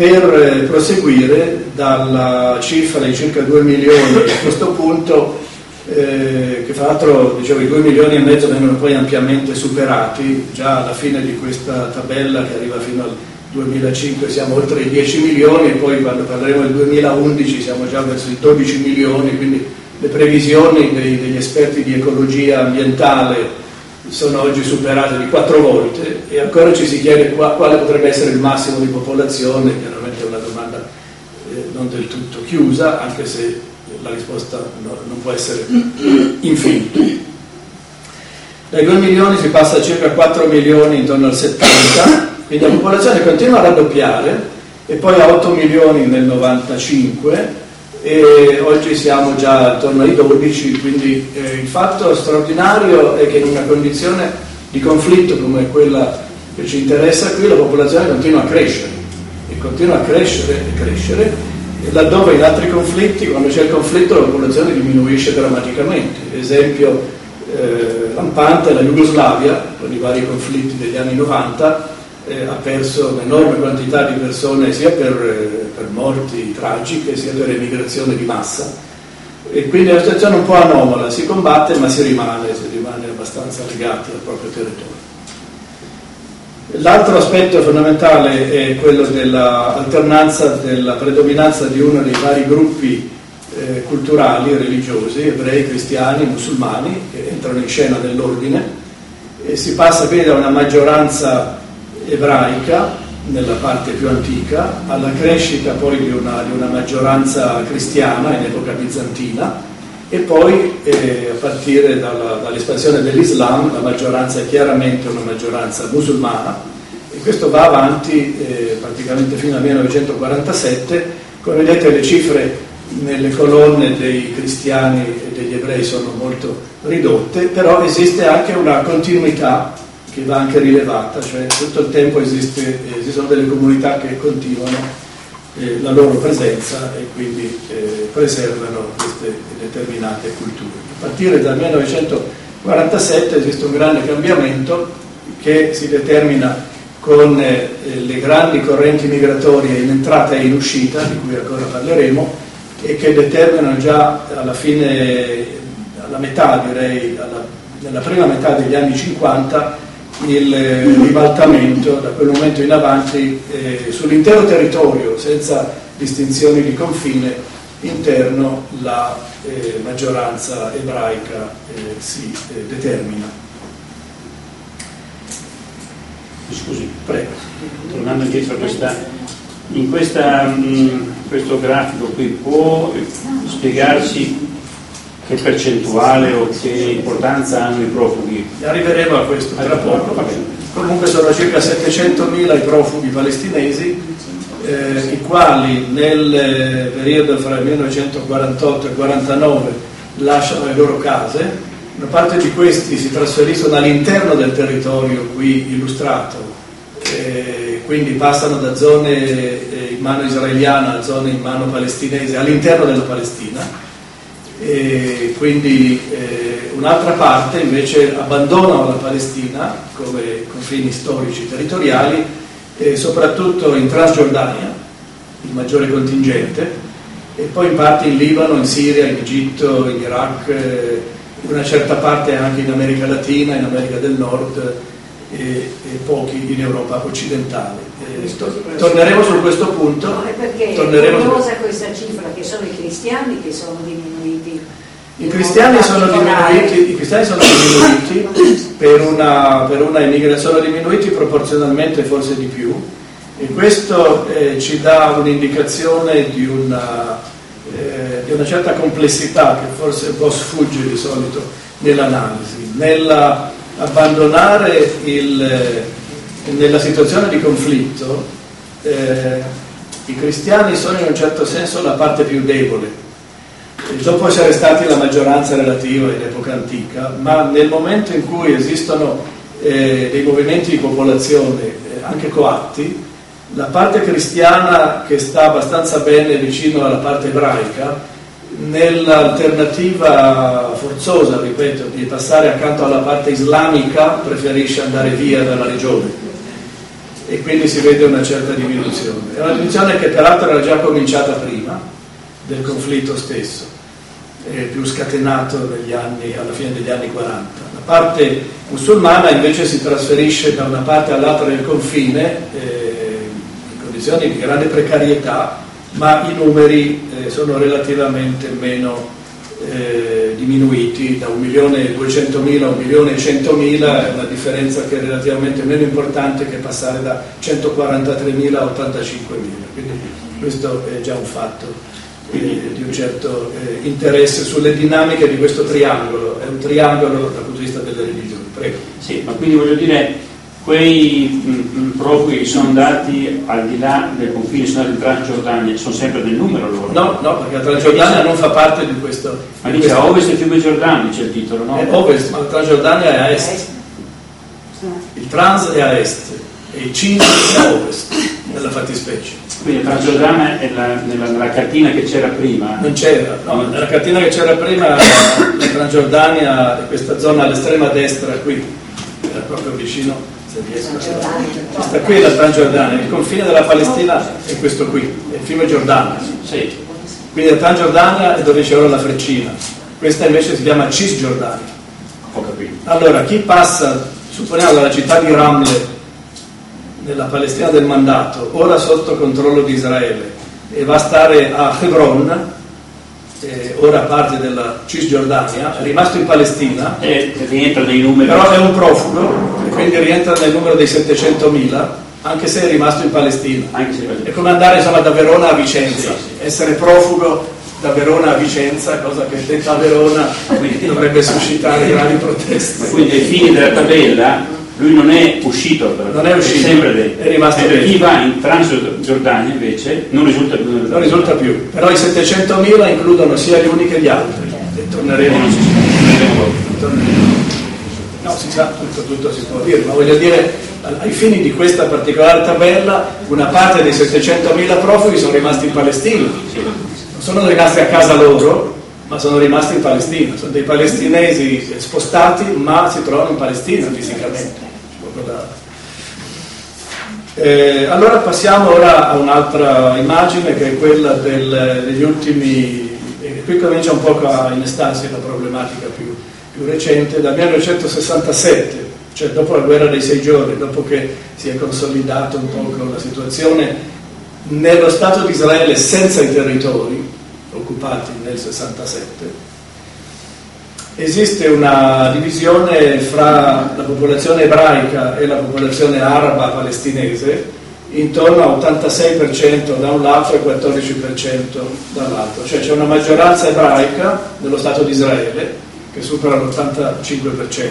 per proseguire, dalla cifra di circa 2 milioni a questo punto che fra l'altro dicevo i 2,5 milioni vengono poi ampiamente superati, già alla fine di questa tabella che arriva fino al 2005 siamo oltre i 10 milioni e poi quando parleremo del 2011 siamo già verso i 12 milioni, quindi le previsioni degli esperti di ecologia ambientale sono oggi superate di 4 volte e ancora ci si chiede quale potrebbe essere il massimo di popolazione. Chiaramente è una domanda non del tutto chiusa, anche se la risposta non può essere infinita. Dai 2 milioni si passa a circa 4 milioni intorno al 70, quindi la popolazione continua a raddoppiare e poi a 8 milioni nel 95 e oggi siamo già attorno ai 12, quindi il fatto straordinario è che in una condizione di conflitto come quella che ci interessa qui la popolazione continua a crescere e continua a crescere e crescere, e laddove in altri conflitti, quando c'è il conflitto, la popolazione diminuisce drammaticamente. Esempio lampante, la Jugoslavia, con i vari conflitti degli anni 90, ha perso un'enorme quantità di persone sia per morti tragiche sia per emigrazione di massa, e quindi la situazione è un po' anomala, si combatte ma si rimane abbastanza legati al proprio territorio. L'altro aspetto fondamentale è quello dell'alternanza, della predominanza di uno dei vari gruppi culturali, religiosi, ebrei, cristiani, musulmani, che entrano in scena nell'ordine, e si passa quindi da una maggioranza ebraica nella parte più antica alla crescita poi di una maggioranza cristiana in epoca bizantina, e poi a partire dall'espansione dell'Islam la maggioranza è chiaramente una maggioranza musulmana, e questo va avanti praticamente fino al 1947. Come vedete le cifre nelle colonne dei cristiani e degli ebrei sono molto ridotte, però esiste anche una continuità che va anche rilevata, cioè tutto il tempo esistono delle comunità che continuano la loro presenza e quindi preservano queste determinate culture. A partire dal 1947 esiste un grande cambiamento che si determina con le grandi correnti migratorie in entrata e in uscita, di cui ancora parleremo, e che determinano già alla fine, alla metà direi, nella prima metà degli anni 50, il ribaltamento da quel momento in avanti sull'intero territorio, senza distinzioni di confine interno, la maggioranza ebraica si determina. Scusi, prego. Tornando indietro in questo grafico qui, può spiegarci che percentuale o che importanza hanno i profughi? Arriveremo a questo tra poco. Comunque sono circa 700.000 i profughi palestinesi, i quali nel periodo fra il 1948 e il 1949 lasciano le loro case. Una parte di questi si trasferiscono all'interno del territorio qui illustrato, quindi passano da zone in mano israeliana a zone in mano palestinese all'interno della Palestina. E quindi un'altra parte invece abbandonano la Palestina come confini storici territoriali, soprattutto in Transgiordania, il maggiore contingente, e poi in parte in Libano, in Siria, in Egitto, in Iraq, una certa parte anche in America Latina, in America del Nord e pochi in Europa occidentale. Torneremo su questo punto. No, è perché è curiosa questa cifra, che sono i cristiani che sono diminuiti. I cristiani sono diminuiti per una immigrazione, sono diminuiti proporzionalmente forse di più, e questo ci dà un'indicazione di una certa complessità che forse un po' sfugge di solito nell'analisi, nell'abbandonare nella situazione di conflitto. I cristiani sono in un certo senso la parte più debole, dopo essere stati la maggioranza relativa in epoca antica, ma nel momento in cui esistono dei movimenti di popolazione anche coatti, la parte cristiana, che sta abbastanza bene vicino alla parte ebraica, nell'alternativa forzosa, ripeto, di passare accanto alla parte islamica, preferisce andare via dalla regione, e quindi si vede una certa diminuzione. È una diminuzione che peraltro era già cominciata prima del conflitto stesso. più scatenato alla fine degli anni 40. La parte musulmana invece si trasferisce da una parte all'altra del confine in condizioni di grande precarietà, ma i numeri sono relativamente meno diminuiti, da 1.200.000 a 1.100.000, è una differenza che è relativamente meno importante che passare da 143.000 a 85.000, quindi questo è già un fatto di un certo interesse sulle dinamiche di questo triangolo. È un triangolo dal punto di vista delle religioni. Prego. Sì, ma quindi voglio dire, quei profughi sono andati al di là del confine, sono andati in Transgiordania, sono sempre del numero loro? No, perché la Transgiordania non fa parte di questo. Ma dice a ovest del fiume Giordano, c'è il titolo, no? È ovest, ma la Transgiordania è a est. Il Trans è a est e il Cis è a ovest, nella fattispecie. Quindi la Transgiordania è nella cartina che c'era prima? Non c'era, no, nella cartina che c'era prima la Transgiordania, questa zona all'estrema destra qui, era proprio vicino, se riesco a... Questa qui è la Transgiordania, il confine della Palestina è questo qui, è il fiume Giordano. Sì. Quindi la Transgiordania è dove c'è ora la freccina, questa invece si chiama Cisgiordania. Ho capito. Allora, chi passa, supponiamo dalla città di Ramle, nella Palestina del mandato, ora sotto controllo di Israele, e va a stare a Hebron, ora parte della Cisgiordania, è rimasto in Palestina, e rientra nei numeri, però è un profugo e quindi rientra nel numero dei 700.000, anche se è rimasto in Palestina. È come andare insomma da Verona a Vicenza, sì. Essere profugo da Verona a Vicenza, cosa che detta a Verona dovrebbe suscitare gravi proteste. Quindi ai fini della tabella lui non è uscito, non è uscito, è sempre dentro. È rimasto dentro. Chi va in Transgiordania invece non risulta più. Non risulta più, però i 700.000 includono sia gli uni che gli altri, e torneremo. No, si sa, tutto si può dire, ma voglio dire, ai fini di questa particolare tabella, una parte dei 700.000 profughi sono rimasti in Palestina, non sono rimasti a casa loro, ma sono rimasti in Palestina, sono dei palestinesi spostati, ma si trovano in Palestina fisicamente. Allora passiamo ora a un'altra immagine, che è quella degli ultimi, e qui comincia un po' a innestarsi la problematica più recente, dal 1967, cioè dopo la guerra dei 6 giorni, dopo che si è consolidato un po' la situazione nello Stato di Israele senza i territori occupati nel 67. Esiste una divisione fra la popolazione ebraica e la popolazione araba palestinese intorno a 86% da un lato e 14% dall'altro, cioè c'è una maggioranza ebraica nello Stato di Israele che supera l'85%,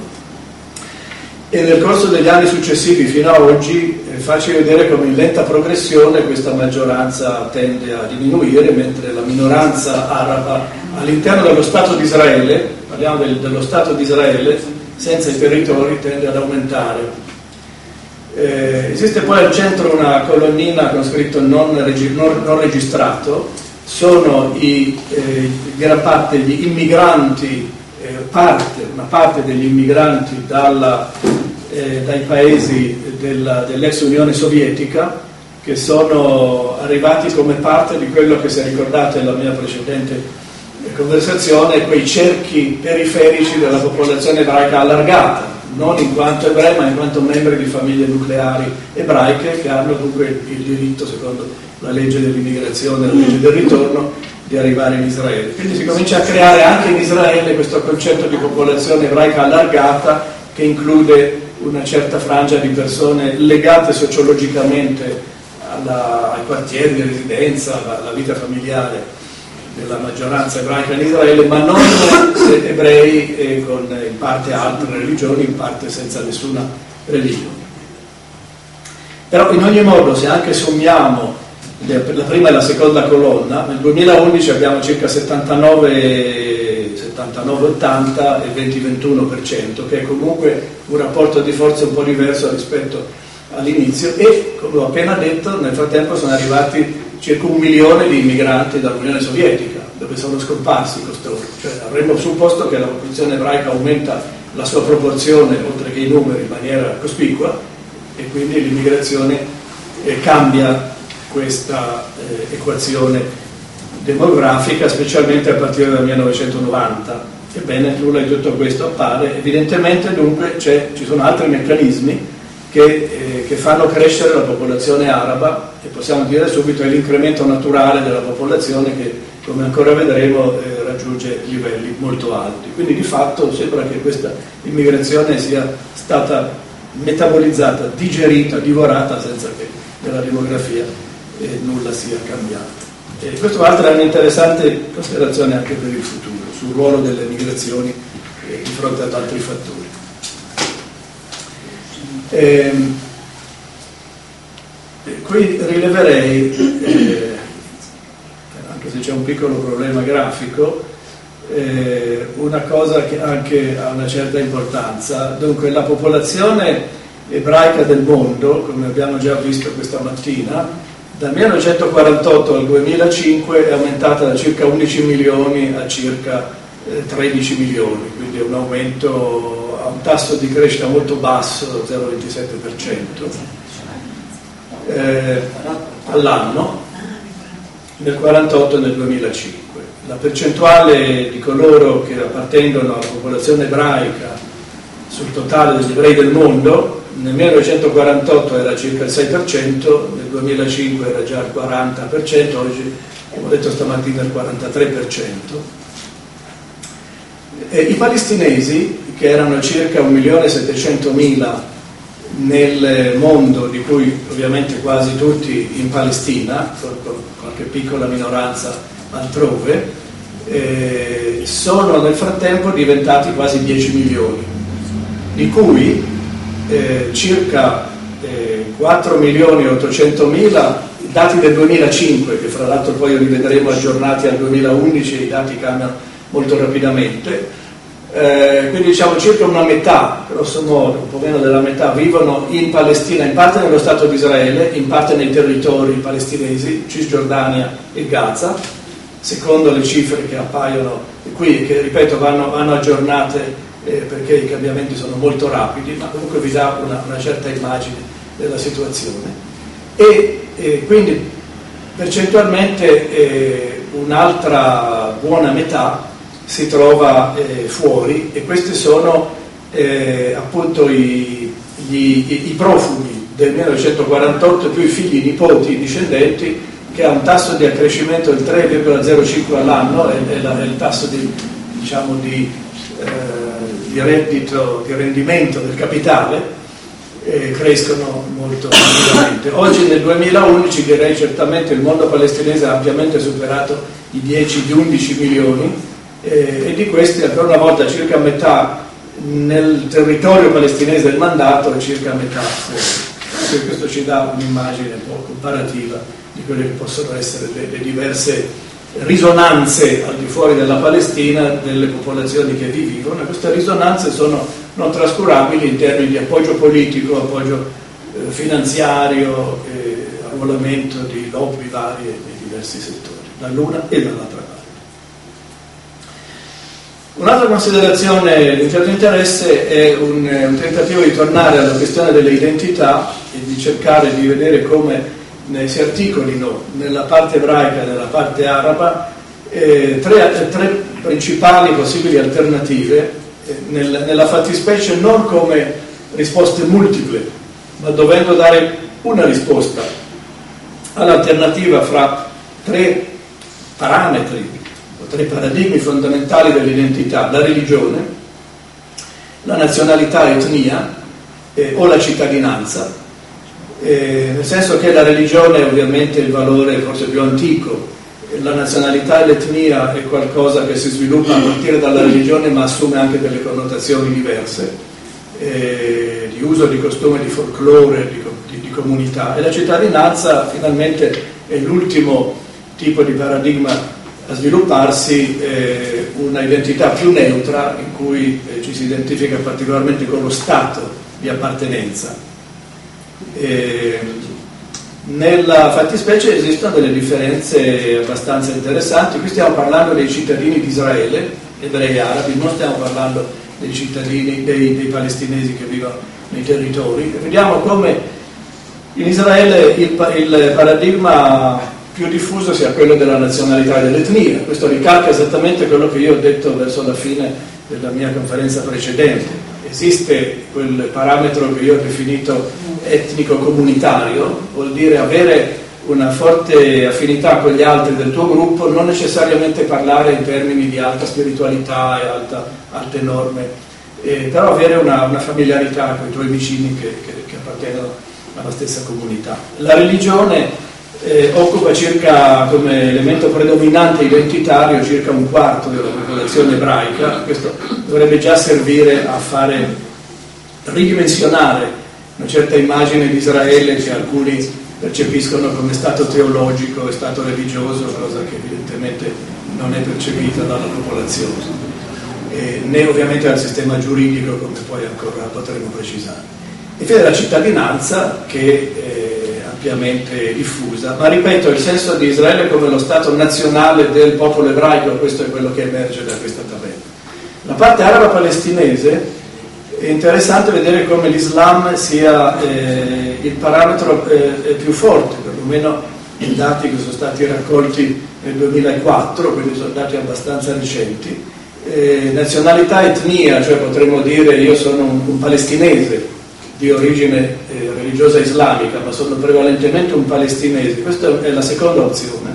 e nel corso degli anni successivi fino a oggi è facile vedere come in lenta progressione questa maggioranza tende a diminuire, mentre la minoranza araba all'interno dello Stato di Israele, parliamo dello Stato di Israele, senza i territori, tende ad aumentare. Esiste poi al centro una colonnina con scritto non registrato, sono gran parte gli immigranti, una parte degli immigranti dai paesi dell'ex Unione Sovietica, che sono arrivati come parte di quello che, se ricordate la mia precedente conversazione, quei cerchi periferici della popolazione ebraica allargata, non in quanto ebrei ma in quanto membri di famiglie nucleari ebraiche, che hanno dunque il diritto, secondo la legge dell'immigrazione, la legge del ritorno, di arrivare in Israele. Quindi si comincia a creare anche in Israele questo concetto di popolazione ebraica allargata, che include una certa frangia di persone legate sociologicamente ai quartieri di residenza, alla vita familiare della maggioranza ebraica in Israele, ma non ebrei con in parte altre religioni, in parte senza nessuna religione. Però in ogni modo, se anche sommiamo la prima e la seconda colonna, nel 2011 abbiamo circa 79-80 e 20-21%, che è comunque un rapporto di forza un po' diverso rispetto all'inizio, e come ho appena detto, nel frattempo sono arrivati circa 1 milione di immigranti dall'Unione Sovietica, dove sono scomparsi costoro. Cioè avremmo supposto che la popolazione ebraica aumenta la sua proporzione, oltre che i numeri, in maniera cospicua, e quindi l'immigrazione cambia questa equazione demografica, specialmente a partire dal 1990. Ebbene, nulla di tutto questo appare. Evidentemente dunque ci sono altri meccanismi che fanno crescere la popolazione araba, e possiamo dire subito è l'incremento naturale della popolazione che, come ancora vedremo, raggiunge livelli molto alti. Quindi di fatto sembra che questa immigrazione sia stata metabolizzata, digerita, divorata, senza che nella demografia nulla sia cambiato. E questo tra è un'interessante considerazione anche per il futuro, sul ruolo delle migrazioni di fronte ad altri fattori. Qui rileverei, anche se c'è un piccolo problema grafico, una cosa che anche ha una certa importanza. Dunque la popolazione ebraica del mondo, come abbiamo già visto questa mattina, dal 1948 al 2005 è aumentata da circa 11 milioni a circa 13 milioni, quindi è un aumento a un tasso di crescita molto basso, 0,27% all'anno, nel 1948 e nel 2005. La percentuale di coloro che appartengono alla popolazione ebraica sul totale degli ebrei del mondo nel 1948 era circa il 6%, nel 2005 era già il 40%, oggi, come ho detto stamattina, il 43%. I palestinesi, che erano circa 1.700.000 nel mondo, di cui ovviamente quasi tutti in Palestina, con qualche piccola minoranza altrove, sono nel frattempo diventati quasi 10 milioni, di cui circa 4.800.000 dati del 2005, che fra l'altro poi rivedremo aggiornati al 2011, i dati cambiano molto rapidamente, quindi diciamo circa una metà, grosso modo, un po' meno della metà, vivono in Palestina, in parte nello Stato di Israele, in parte nei territori palestinesi, Cisgiordania e Gaza, secondo le cifre che appaiono qui, che ripeto vanno aggiornate perché i cambiamenti sono molto rapidi, ma comunque vi dà una certa immagine della situazione. E quindi percentualmente un'altra buona metà si trova fuori, e questi sono appunto i profughi del 1948 più i figli, i nipoti, i discendenti, che ha un tasso di accrescimento del 3,05 all'anno, è il tasso di reddito, di rendimento del capitale, crescono molto rapidamente. Oggi nel 2011 direi certamente il mondo palestinese ha ampiamente superato i 11 milioni, e di questi ancora una volta circa metà nel territorio palestinese del mandato e circa metà fuori. Questo ci dà un'immagine un po' comparativa di quelle che possono essere le diverse risonanze al di fuori della Palestina delle popolazioni che vi vivono, e queste risonanze sono non trascurabili in termini di appoggio politico, appoggio finanziario, arruolamento di lobby varie nei diversi settori, dall'una e dall'altra parte. Un'altra considerazione di un certo interesse è un tentativo di tornare alla questione delle identità e di cercare di vedere come si articolino nella parte ebraica e nella parte araba tre principali possibili alternative, nella fattispecie non come risposte multiple, ma dovendo dare una risposta all'alternativa fra tre parametri, tre paradigmi fondamentali dell'identità: la religione, la nazionalità, etnia o la cittadinanza, nel senso che la religione è ovviamente il valore forse più antico, la nazionalità e l'etnia è qualcosa che si sviluppa a partire dalla religione ma assume anche delle connotazioni diverse, di uso, di costume, di folklore, di comunità, e la cittadinanza finalmente è l'ultimo tipo di paradigma a svilupparsi, una identità più neutra in cui ci si identifica particolarmente con lo stato di appartenenza. Nella fattispecie esistono delle differenze abbastanza interessanti. Qui stiamo parlando dei cittadini di Israele, ebrei arabi, non stiamo parlando dei cittadini dei palestinesi che vivono nei territori. Vediamo come in Israele il paradigma più diffuso sia quello della nazionalità e dell'etnia. Questo ricalca esattamente quello che io ho detto verso la fine della mia conferenza precedente. Esiste quel parametro che io ho definito etnico-comunitario, vuol dire avere una forte affinità con gli altri del tuo gruppo, non necessariamente parlare in termini di alta spiritualità e alte norme, però avere una familiarità con i tuoi vicini che appartengono alla stessa comunità. La religione occupa circa, come elemento predominante identitario, circa un quarto della popolazione ebraica. Questo dovrebbe già servire a fare ridimensionare una certa immagine di Israele che alcuni percepiscono come stato teologico e stato religioso, cosa che evidentemente non è percepita dalla popolazione, né ovviamente dal sistema giuridico, come poi ancora potremo precisare. E poi la cittadinanza, che è ampiamente diffusa, ma ripeto, il senso di Israele come lo stato nazionale del popolo ebraico, questo è quello che emerge da questa tabella. La parte araba palestinese, è interessante vedere come l'Islam sia il parametro più forte, perlomeno in dati che sono stati raccolti nel 2004, quindi sono dati abbastanza recenti. Nazionalità, etnia, cioè potremmo dire io sono un palestinese di origine religiosa islamica, ma sono prevalentemente un palestinese, questa è la seconda opzione,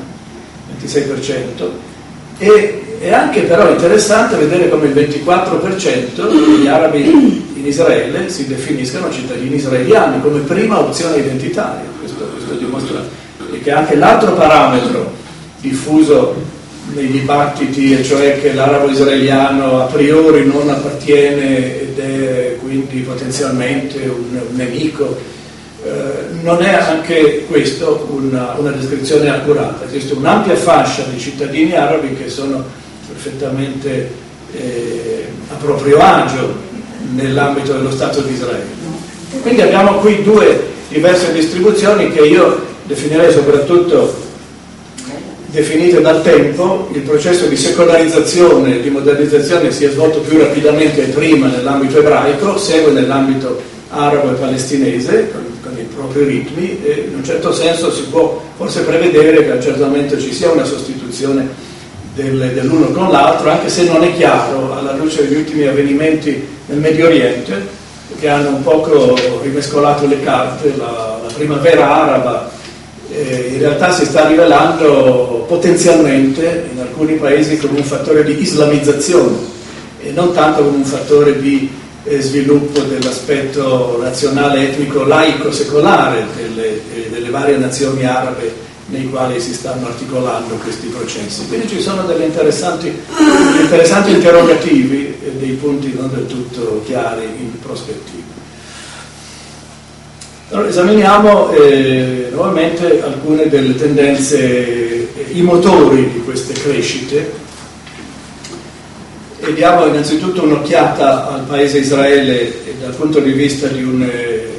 26%, e è anche però interessante vedere come il 24% degli arabi in Israele si definiscano cittadini israeliani come prima opzione identitaria. Questo dimostra che anche l'altro parametro diffuso nei dibattiti, e cioè che l'arabo israeliano a priori non appartiene ed è quindi potenzialmente un nemico, non è anche questo una descrizione accurata. Esiste un'ampia fascia di cittadini arabi che sono perfettamente a proprio agio nell'ambito dello Stato di Israele. Quindi abbiamo qui due diverse distribuzioni che io definirei soprattutto definite dal tempo. Il processo di secolarizzazione e di modernizzazione si è svolto più rapidamente prima nell'ambito ebraico, segue nell'ambito arabo e palestinese con i propri ritmi, e in un certo senso si può forse prevedere che a un certo momento ci sia una sostituzione dell'uno con l'altro, anche se non è chiaro alla luce degli ultimi avvenimenti nel Medio Oriente, che hanno un poco rimescolato le carte. La primavera araba in realtà si sta rivelando potenzialmente in alcuni paesi come un fattore di islamizzazione e non tanto come un fattore di sviluppo dell'aspetto nazionale, etnico, laico, secolare delle varie nazioni arabe nei quali si stanno articolando questi processi. Quindi ci sono degli interessanti interrogativi e dei punti non del tutto chiari in prospettiva. Allora, esaminiamo nuovamente alcune delle tendenze, i motori di queste crescite, e diamo innanzitutto un'occhiata al paese Israele dal punto di vista di un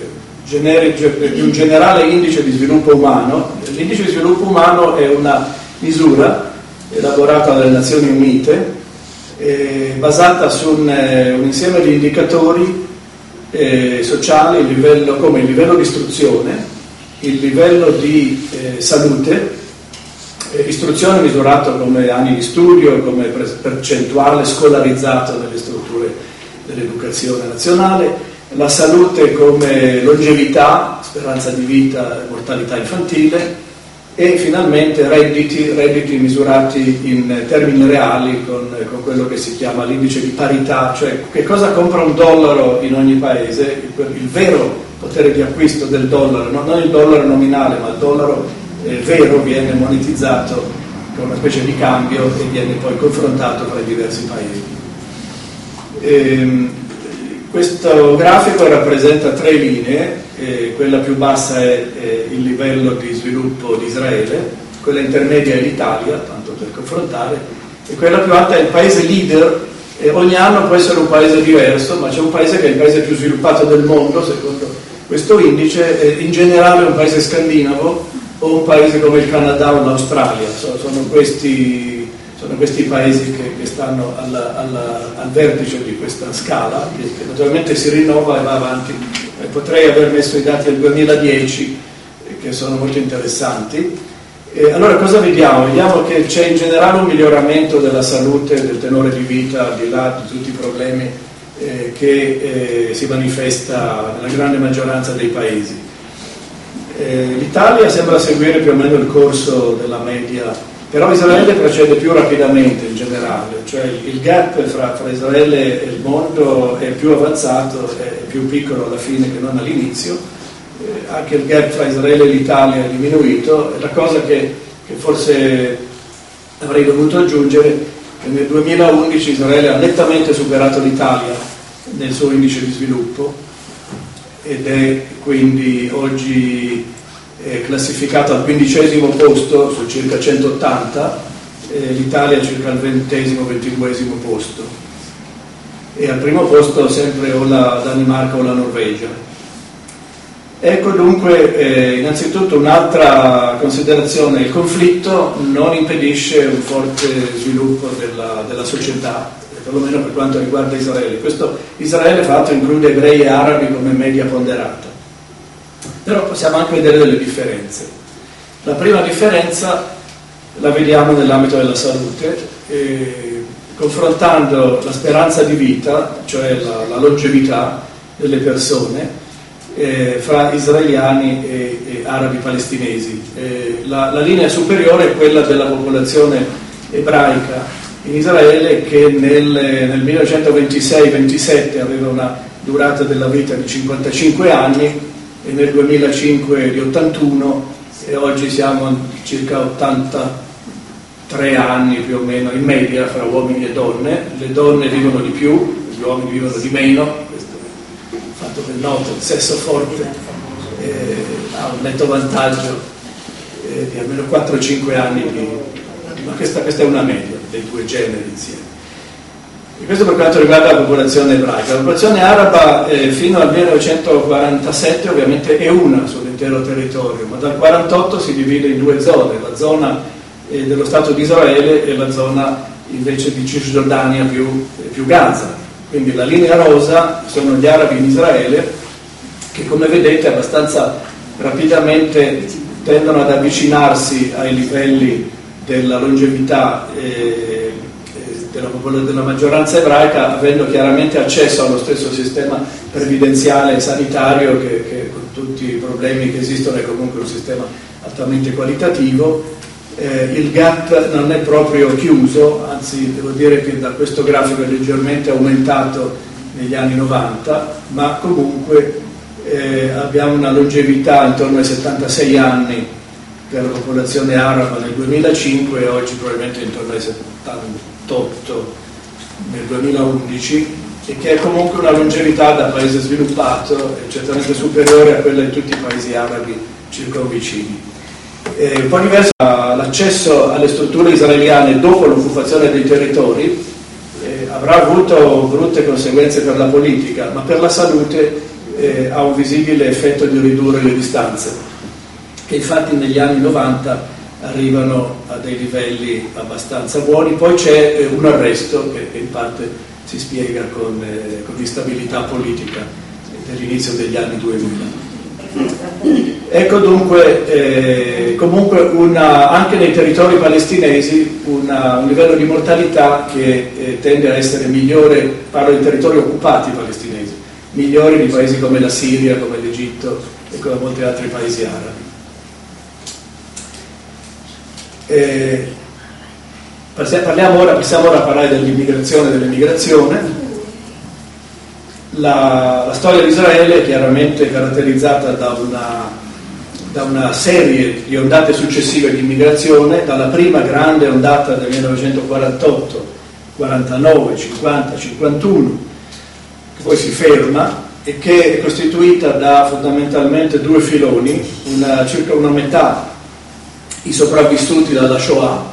generale indice di sviluppo umano. L'indice di sviluppo umano è una misura elaborata dalle Nazioni Unite, basata su un insieme di indicatori sociali, come il livello di istruzione, il livello di salute, istruzione misurato come anni di studio, come percentuale scolarizzato nelle strutture dell'educazione nazionale, la salute come longevità, speranza di vita, mortalità infantile, e finalmente redditi misurati in termini reali con quello che si chiama l'indice di parità, cioè che cosa compra un dollaro in ogni paese, il vero potere di acquisto del dollaro, non il dollaro nominale, ma il dollaro vero viene monetizzato con una specie di cambio e viene poi confrontato tra i diversi paesi. Questo grafico rappresenta 3 linee, quella più bassa è il livello di sviluppo di Israele, quella intermedia è l'Italia, tanto per confrontare, e quella più alta è il paese leader. Ogni anno può essere un paese diverso, ma c'è un paese che è il paese più sviluppato del mondo, secondo questo indice, in generale un paese scandinavo o un paese come il Canada o l'Australia. Sono questi paesi che stanno al vertice di questa scala, che naturalmente si rinnova e va avanti. Potrei aver messo i dati del 2010, che sono molto interessanti. Allora cosa vediamo? Vediamo che c'è in generale un miglioramento della salute, del tenore di vita, al di là di tutti i problemi che si manifesta nella grande maggioranza dei paesi. L'Italia sembra seguire più o meno il corso della media, però Israele procede più rapidamente in generale, cioè il gap fra Israele e il mondo è più avanzato, è più piccolo alla fine che non all'inizio. Anche il gap fra Israele e l'Italia è diminuito. La cosa che forse avrei dovuto aggiungere è che nel 2011 Israele ha nettamente superato l'Italia nel suo indice di sviluppo ed è quindi oggi classificato al 15° posto su circa 180, l'Italia circa al 20° posto, e al primo posto sempre o la Danimarca o la Norvegia. Ecco dunque innanzitutto un'altra considerazione: il conflitto non impedisce un forte sviluppo della società, perlomeno per quanto riguarda Israele. Questo Israele fra l'altro include ebrei e arabi come media ponderata, però possiamo anche vedere delle differenze. La prima differenza la vediamo nell'ambito della salute, confrontando la speranza di vita, cioè la longevità delle persone, fra israeliani e arabi palestinesi. La linea superiore è quella della popolazione ebraica in Israele, che nel 1926-27 aveva una durata della vita di 55 anni e nel 2005 di 81, e oggi siamo a circa 83 anni più o meno in media fra uomini e donne. Le donne vivono di più, gli uomini vivono di meno. Fatto per noto, il sesso forte ha un netto vantaggio di almeno 4-5 anni ma questa è una media dei due generi insieme. E questo per quanto riguarda la popolazione ebraica. La popolazione araba fino al 1947 ovviamente è una sull'intero territorio, ma dal 1948 si divide in due zone: la zona dello Stato di Israele e la zona invece di Cisgiordania più Gaza. Quindi la linea rosa sono gli arabi in Israele, che come vedete abbastanza rapidamente tendono ad avvicinarsi ai livelli della longevità della maggioranza ebraica, avendo chiaramente accesso allo stesso sistema previdenziale e sanitario che con tutti i problemi che esistono è comunque un sistema altamente qualitativo. Il gap non è proprio chiuso, anzi devo dire che da questo grafico è leggermente aumentato negli anni 90, ma comunque abbiamo una longevità intorno ai 76 anni per la popolazione araba nel 2005 e oggi probabilmente intorno ai 78 nel 2011, e che è comunque una longevità da paese sviluppato certamente superiore a quella di tutti i paesi arabi circonvicini. Un po' diverso l'accesso alle strutture israeliane dopo l'occupazione dei territori avrà avuto brutte conseguenze per la politica, ma per la salute ha un visibile effetto di ridurre le distanze, che infatti negli anni 90 arrivano a dei livelli abbastanza buoni. Poi c'è un arresto che in parte si spiega con l'instabilità politica dell'inizio degli anni 2000. Ecco dunque comunque anche nei territori palestinesi un livello di mortalità che tende a essere migliore, parlo di territori occupati palestinesi, migliore di paesi come la Siria, come l'Egitto e come molti altri paesi arabi. Passiamo ora a parlare dell'immigrazione e dell'emigrazione. La storia di Israele è chiaramente caratterizzata da una serie di ondate successive di immigrazione, dalla prima grande ondata del 1948, 49, 50, 51, che poi si ferma e che è costituita da fondamentalmente due filoni, circa una metà i sopravvissuti dalla Shoah,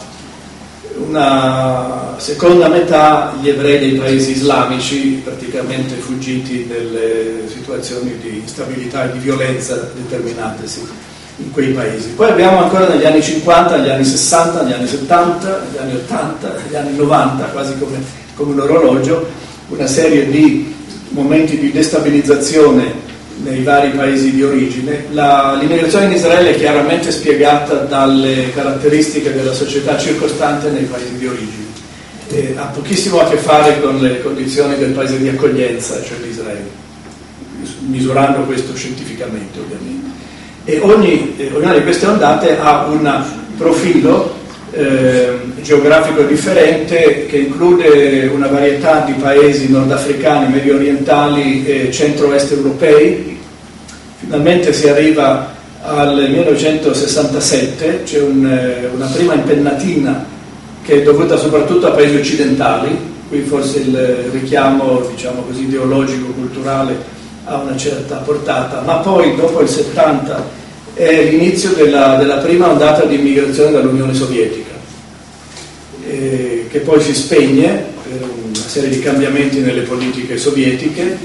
una seconda metà gli ebrei dei paesi islamici praticamente fuggiti dalle situazioni di instabilità e di violenza determinatesi in quei paesi. Poi abbiamo ancora negli anni 50, negli anni 60, negli anni 70, negli anni 80, negli anni 90, quasi come un orologio, una serie di momenti di destabilizzazione nei vari paesi di origine. L'immigrazione in Israele è chiaramente spiegata dalle caratteristiche della società circostante nei paesi di origine. Ha pochissimo a che fare con le condizioni del paese di accoglienza, cioè di Israele, misurando questo scientificamente ovviamente. E ognuna di queste ondate ha un profilo geografico differente che include una varietà di paesi nordafricani, medio orientali e centro-est europei. Finalmente si arriva al 1967, c'è una prima impennatina che è dovuta soprattutto a paesi occidentali, qui forse il richiamo, diciamo così, ideologico, culturale ha una certa portata, ma poi dopo il 70 è l'inizio della prima ondata di immigrazione dall'Unione Sovietica, che poi si spegne per una serie di cambiamenti nelle politiche sovietiche,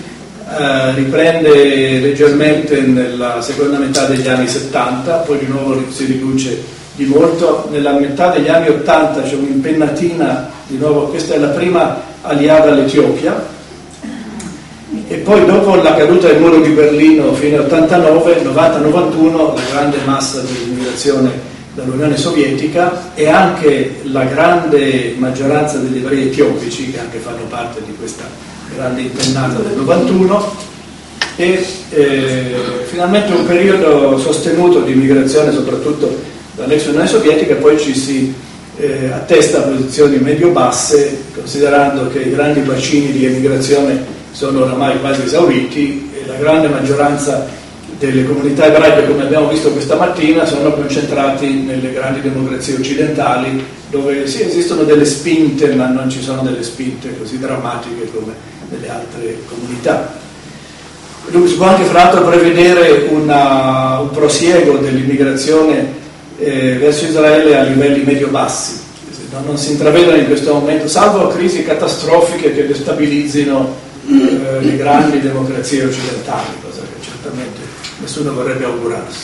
riprende leggermente nella seconda metà degli anni 70, poi di nuovo si riduce di molto. Nella metà degli anni 80 c'è un'impennatina, di nuovo questa è la prima aliata all'Etiopia, e poi dopo la caduta del muro di Berlino fine 89, 90-91, la grande massa di immigrazione dall'Unione Sovietica e anche la grande maggioranza degli ebrei etiopici, che anche fanno parte di questa grande impennata del 91, e finalmente un periodo sostenuto di immigrazione soprattutto dall'ex Unione Sovietica, e poi ci si attesta a posizioni medio-basse, considerando che i grandi bacini di emigrazione sono oramai quasi esauriti e la grande maggioranza delle comunità ebraiche, come abbiamo visto questa mattina, sono concentrati nelle grandi democrazie occidentali, dove sì, esistono delle spinte, ma non ci sono delle spinte così drammatiche come nelle altre comunità. Si può anche fra l'altro prevedere un prosieguo dell'immigrazione verso Israele a livelli medio-bassi. Non si intravedono in questo momento, salvo crisi catastrofiche che destabilizzino le grandi democrazie occidentali, cosa che certamente nessuno vorrebbe augurarsi.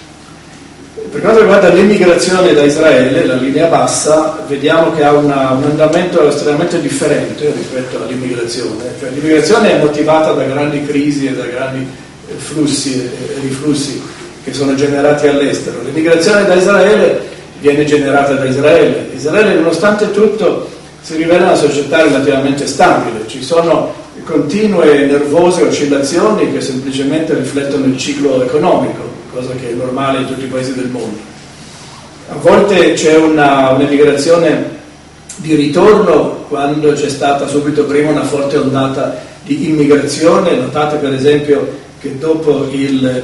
Per quanto riguarda l'emigrazione da Israele, la linea bassa, vediamo che ha un andamento estremamente differente rispetto all'immigrazione. Cioè, l'immigrazione è motivata da grandi crisi e da grandi flussi e riflussi che sono generati all'estero. L'immigrazione da Israele viene generata da Israele. Israele, nonostante tutto, si rivela una società relativamente stabile. Ci sono continue nervose oscillazioni che semplicemente riflettono il ciclo economico, cosa che è normale in tutti i paesi del mondo. A volte c'è un'emigrazione di ritorno quando c'è stata subito prima una forte ondata di immigrazione. Notate per esempio che dopo il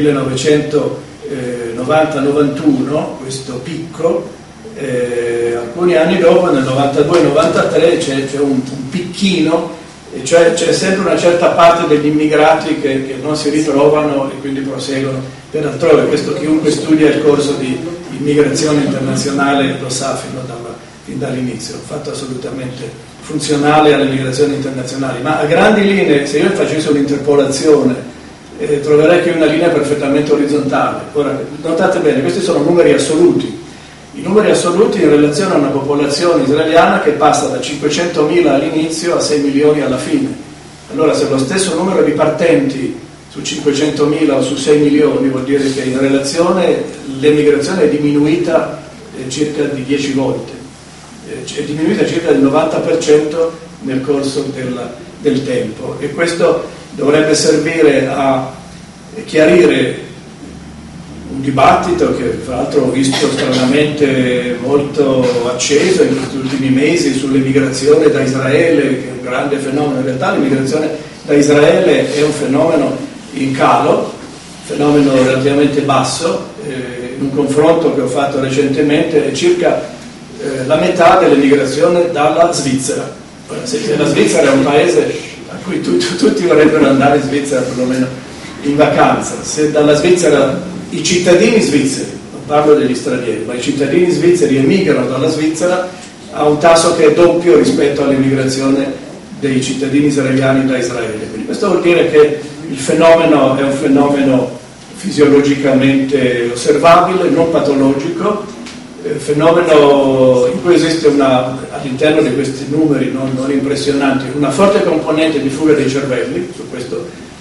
1990-91, questo picco, alcuni anni dopo, nel 92-93, c'è un picchino, e cioè c'è sempre una certa parte degli immigrati che non si ritrovano e quindi proseguono per altrove. Questo chiunque studia il corso di immigrazione internazionale lo sa fin dall'inizio, un fatto assolutamente funzionale alle migrazioni internazionali. Ma a grandi linee, se io facessi un'interpolazione, troverei che è una linea perfettamente orizzontale. Ora, notate bene, questi sono numeri assoluti. I numeri assoluti in relazione a una popolazione israeliana che passa da 500.000 all'inizio a 6 milioni alla fine. Allora, se lo stesso numero di partenti su 500.000 o su 6 milioni, vuol dire che in relazione l'emigrazione è diminuita circa di 10 volte, è diminuita circa del 90% nel corso del tempo, e questo dovrebbe servire a chiarire un dibattito che fra l'altro ho visto stranamente molto acceso in questi ultimi mesi sull'emigrazione da Israele, che è un grande fenomeno. In realtà l'emigrazione da Israele è un fenomeno in calo, fenomeno relativamente basso. In un confronto che ho fatto recentemente è circa la metà dell'emigrazione dalla Svizzera. Se la Svizzera è un paese a cui tutti vorrebbero andare in Svizzera perlomeno in vacanza, se dalla Svizzera i cittadini svizzeri, non parlo degli stranieri, ma i cittadini svizzeri emigrano dalla Svizzera a un tasso che è doppio rispetto all'emigrazione dei cittadini israeliani da Israele. Quindi questo vuol dire che il fenomeno è un fenomeno fisiologicamente osservabile, non patologico, fenomeno in cui esiste all'interno di questi numeri non impressionanti una forte componente di fuga dei cervelli, su questo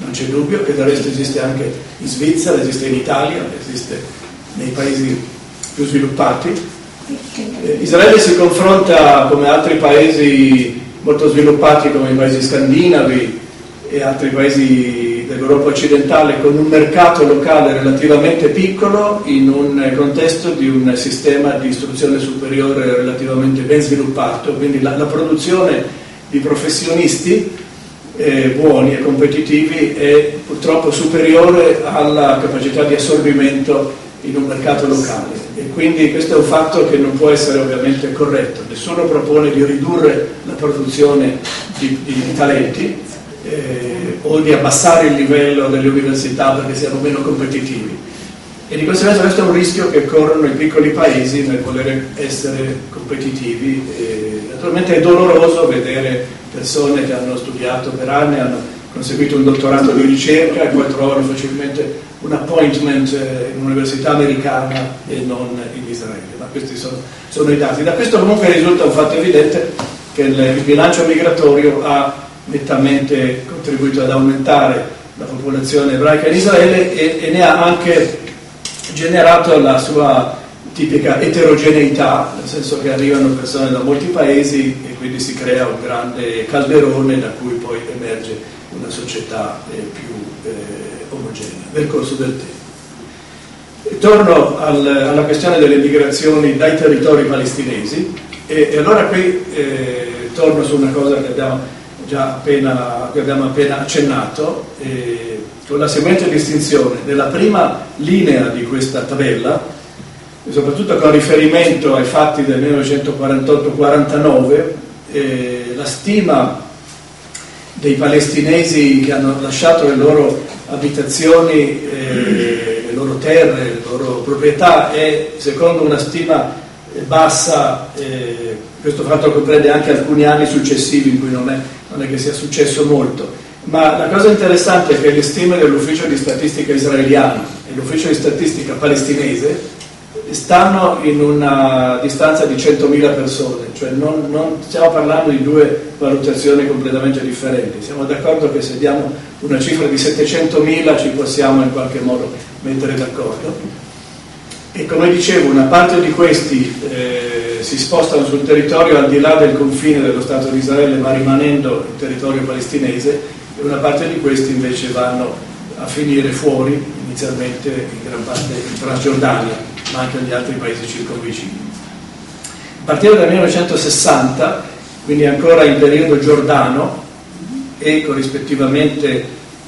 non c'è dubbio, che del resto esiste anche in Svizzera, esiste in Italia, esiste nei paesi più sviluppati. Israele si confronta, come altri paesi molto sviluppati come i paesi scandinavi e altri paesi dell'Europa occidentale, con un mercato locale relativamente piccolo in un contesto di un sistema di istruzione superiore relativamente ben sviluppato, quindi la produzione di professionisti buoni e competitivi è purtroppo superiore alla capacità di assorbimento in un mercato locale, e quindi questo è un fatto che non può essere ovviamente corretto. Nessuno propone di ridurre la produzione di talenti o di abbassare il livello delle università perché siano meno competitivi, e di conseguenza questo è un rischio che corrono i piccoli paesi nel voler essere competitivi. Naturalmente è doloroso vedere persone che hanno studiato per anni, hanno conseguito un dottorato di ricerca e poi trovano facilmente un appointment in un'università americana e non in Israele, ma questi sono i dati. Da questo comunque risulta un fatto evidente che il bilancio migratorio ha nettamente contribuito ad aumentare la popolazione ebraica in Israele e ne ha anche generato la sua tipica eterogeneità, nel senso che arrivano persone da molti paesi e quindi si crea un grande calderone da cui poi emerge una società più omogenea nel corso del tempo. Torno alla questione delle migrazioni dai territori palestinesi e allora qui torno su una cosa che abbiamo appena accennato, con la seguente distinzione. Nella prima linea di questa tabella, soprattutto con riferimento ai fatti del 1948-49, la stima dei palestinesi che hanno lasciato le loro abitazioni, le loro terre, le loro proprietà è, secondo una stima bassa, questo fatto comprende anche alcuni anni successivi in cui non è che sia successo molto, ma la cosa interessante è che le stime dell'ufficio di statistica israeliano e l'ufficio di statistica palestinese stanno in una distanza di 100.000 persone, cioè non stiamo parlando di due valutazioni completamente differenti. Siamo d'accordo che se diamo una cifra di 700.000 ci possiamo in qualche modo mettere d'accordo, e come dicevo una parte di questi si spostano sul territorio al di là del confine dello Stato di Israele ma rimanendo in territorio palestinese, e una parte di questi invece vanno a finire fuori, inizialmente in gran parte in Transgiordania, ma anche negli altri paesi circonvicini. A partire dal 1960, quindi ancora in periodo giordano e corrispettivamente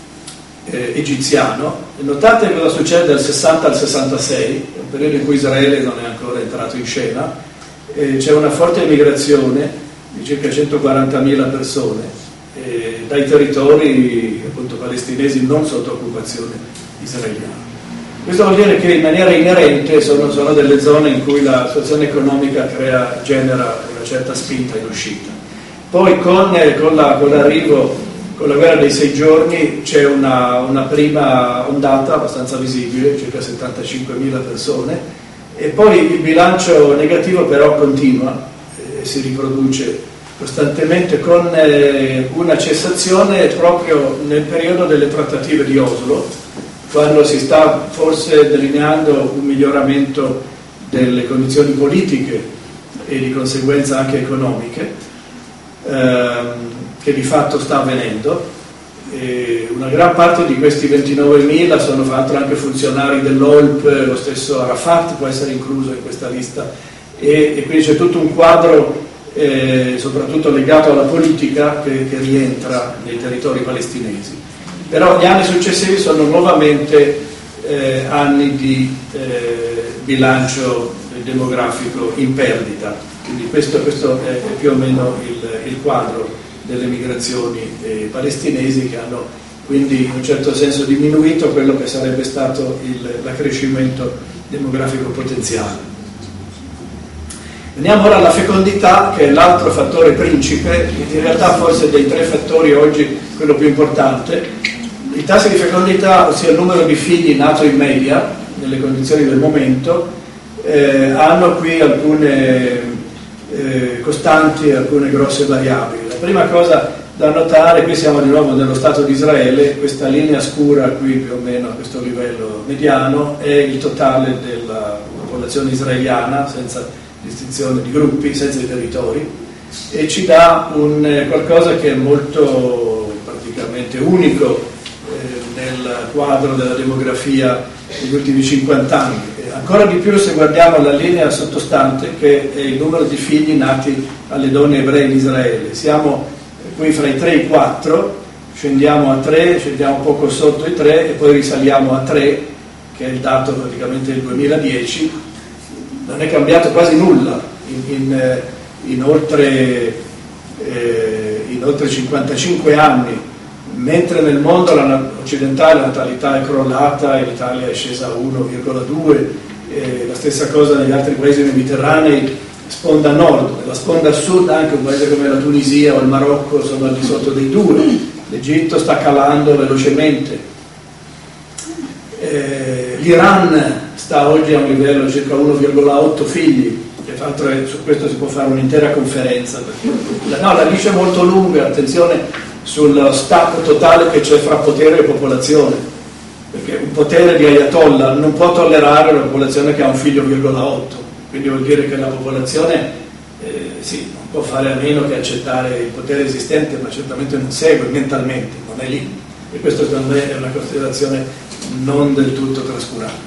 egiziano, notate cosa succede dal 60 al 66, un periodo in cui Israele non è ancora entrato in scena. C'è una forte emigrazione di circa 140.000 persone dai territori appunto palestinesi non sotto occupazione israeliana. Questo vuol dire che in maniera inerente sono delle zone in cui la situazione economica genera una certa spinta in uscita. Poi con l'arrivo, con la guerra dei 6 giorni, c'è una prima ondata abbastanza visibile, circa 75.000 persone, e poi il bilancio negativo però continua e si riproduce costantemente, con una cessazione proprio nel periodo delle trattative di Oslo, quando si sta forse delineando un miglioramento delle condizioni politiche e di conseguenza anche economiche, che di fatto sta avvenendo. E una gran parte di questi 29.000 sono fra l'altro anche funzionari dell'OLP, lo stesso Arafat può essere incluso in questa lista, e quindi c'è tutto un quadro soprattutto legato alla politica che rientra nei territori palestinesi. Però gli anni successivi sono nuovamente anni di bilancio demografico in perdita, quindi questo è più o meno il quadro delle migrazioni palestinesi, che hanno quindi in un certo senso diminuito quello che sarebbe stato l'accrescimento demografico potenziale. Veniamo ora alla fecondità, che è l'altro fattore principe, in realtà forse dei 3 fattori oggi quello più importante. I tassi di fecondità, ossia il numero di figli nato in media nelle condizioni del momento, hanno qui alcune costanti e alcune grosse variabili. La prima cosa da notare, qui siamo di nuovo nello Stato di Israele, questa linea scura qui più o meno a questo livello mediano è il totale della popolazione israeliana, senza distinzione di gruppi, senza i territori, e ci dà un qualcosa che è molto praticamente unico nel quadro della demografia degli ultimi 50 anni. Ancora di più se guardiamo la linea sottostante, che è il numero di figli nati alle donne ebree in Israele. Siamo qui fra i 3 e i 4, scendiamo a 3, scendiamo poco sotto i 3 e poi risaliamo a 3, che è il dato praticamente del 2010. Non è cambiato quasi nulla in oltre 55 anni, mentre nel mondo occidentale la natalità è crollata e l'Italia è scesa a 1,2, la stessa cosa negli altri paesi mediterranei, sponda nord. Nella sponda sud anche un paese come la Tunisia o il Marocco sono al di sotto dei 2, l'Egitto sta calando velocemente, l'Iran sta oggi a un livello di circa 1,8 figli, che tra l'altro su questo si può fare un'intera conferenza, perché la lista è molto lunga, attenzione sullo stacco totale che c'è fra potere e popolazione, perché un potere di Ayatollah non può tollerare una popolazione che ha un figlio 1,8, quindi vuol dire che la popolazione sì, non può fare a meno che accettare il potere esistente, ma certamente non segue mentalmente, non è lì, e questo secondo me è una considerazione non del tutto trascurabile.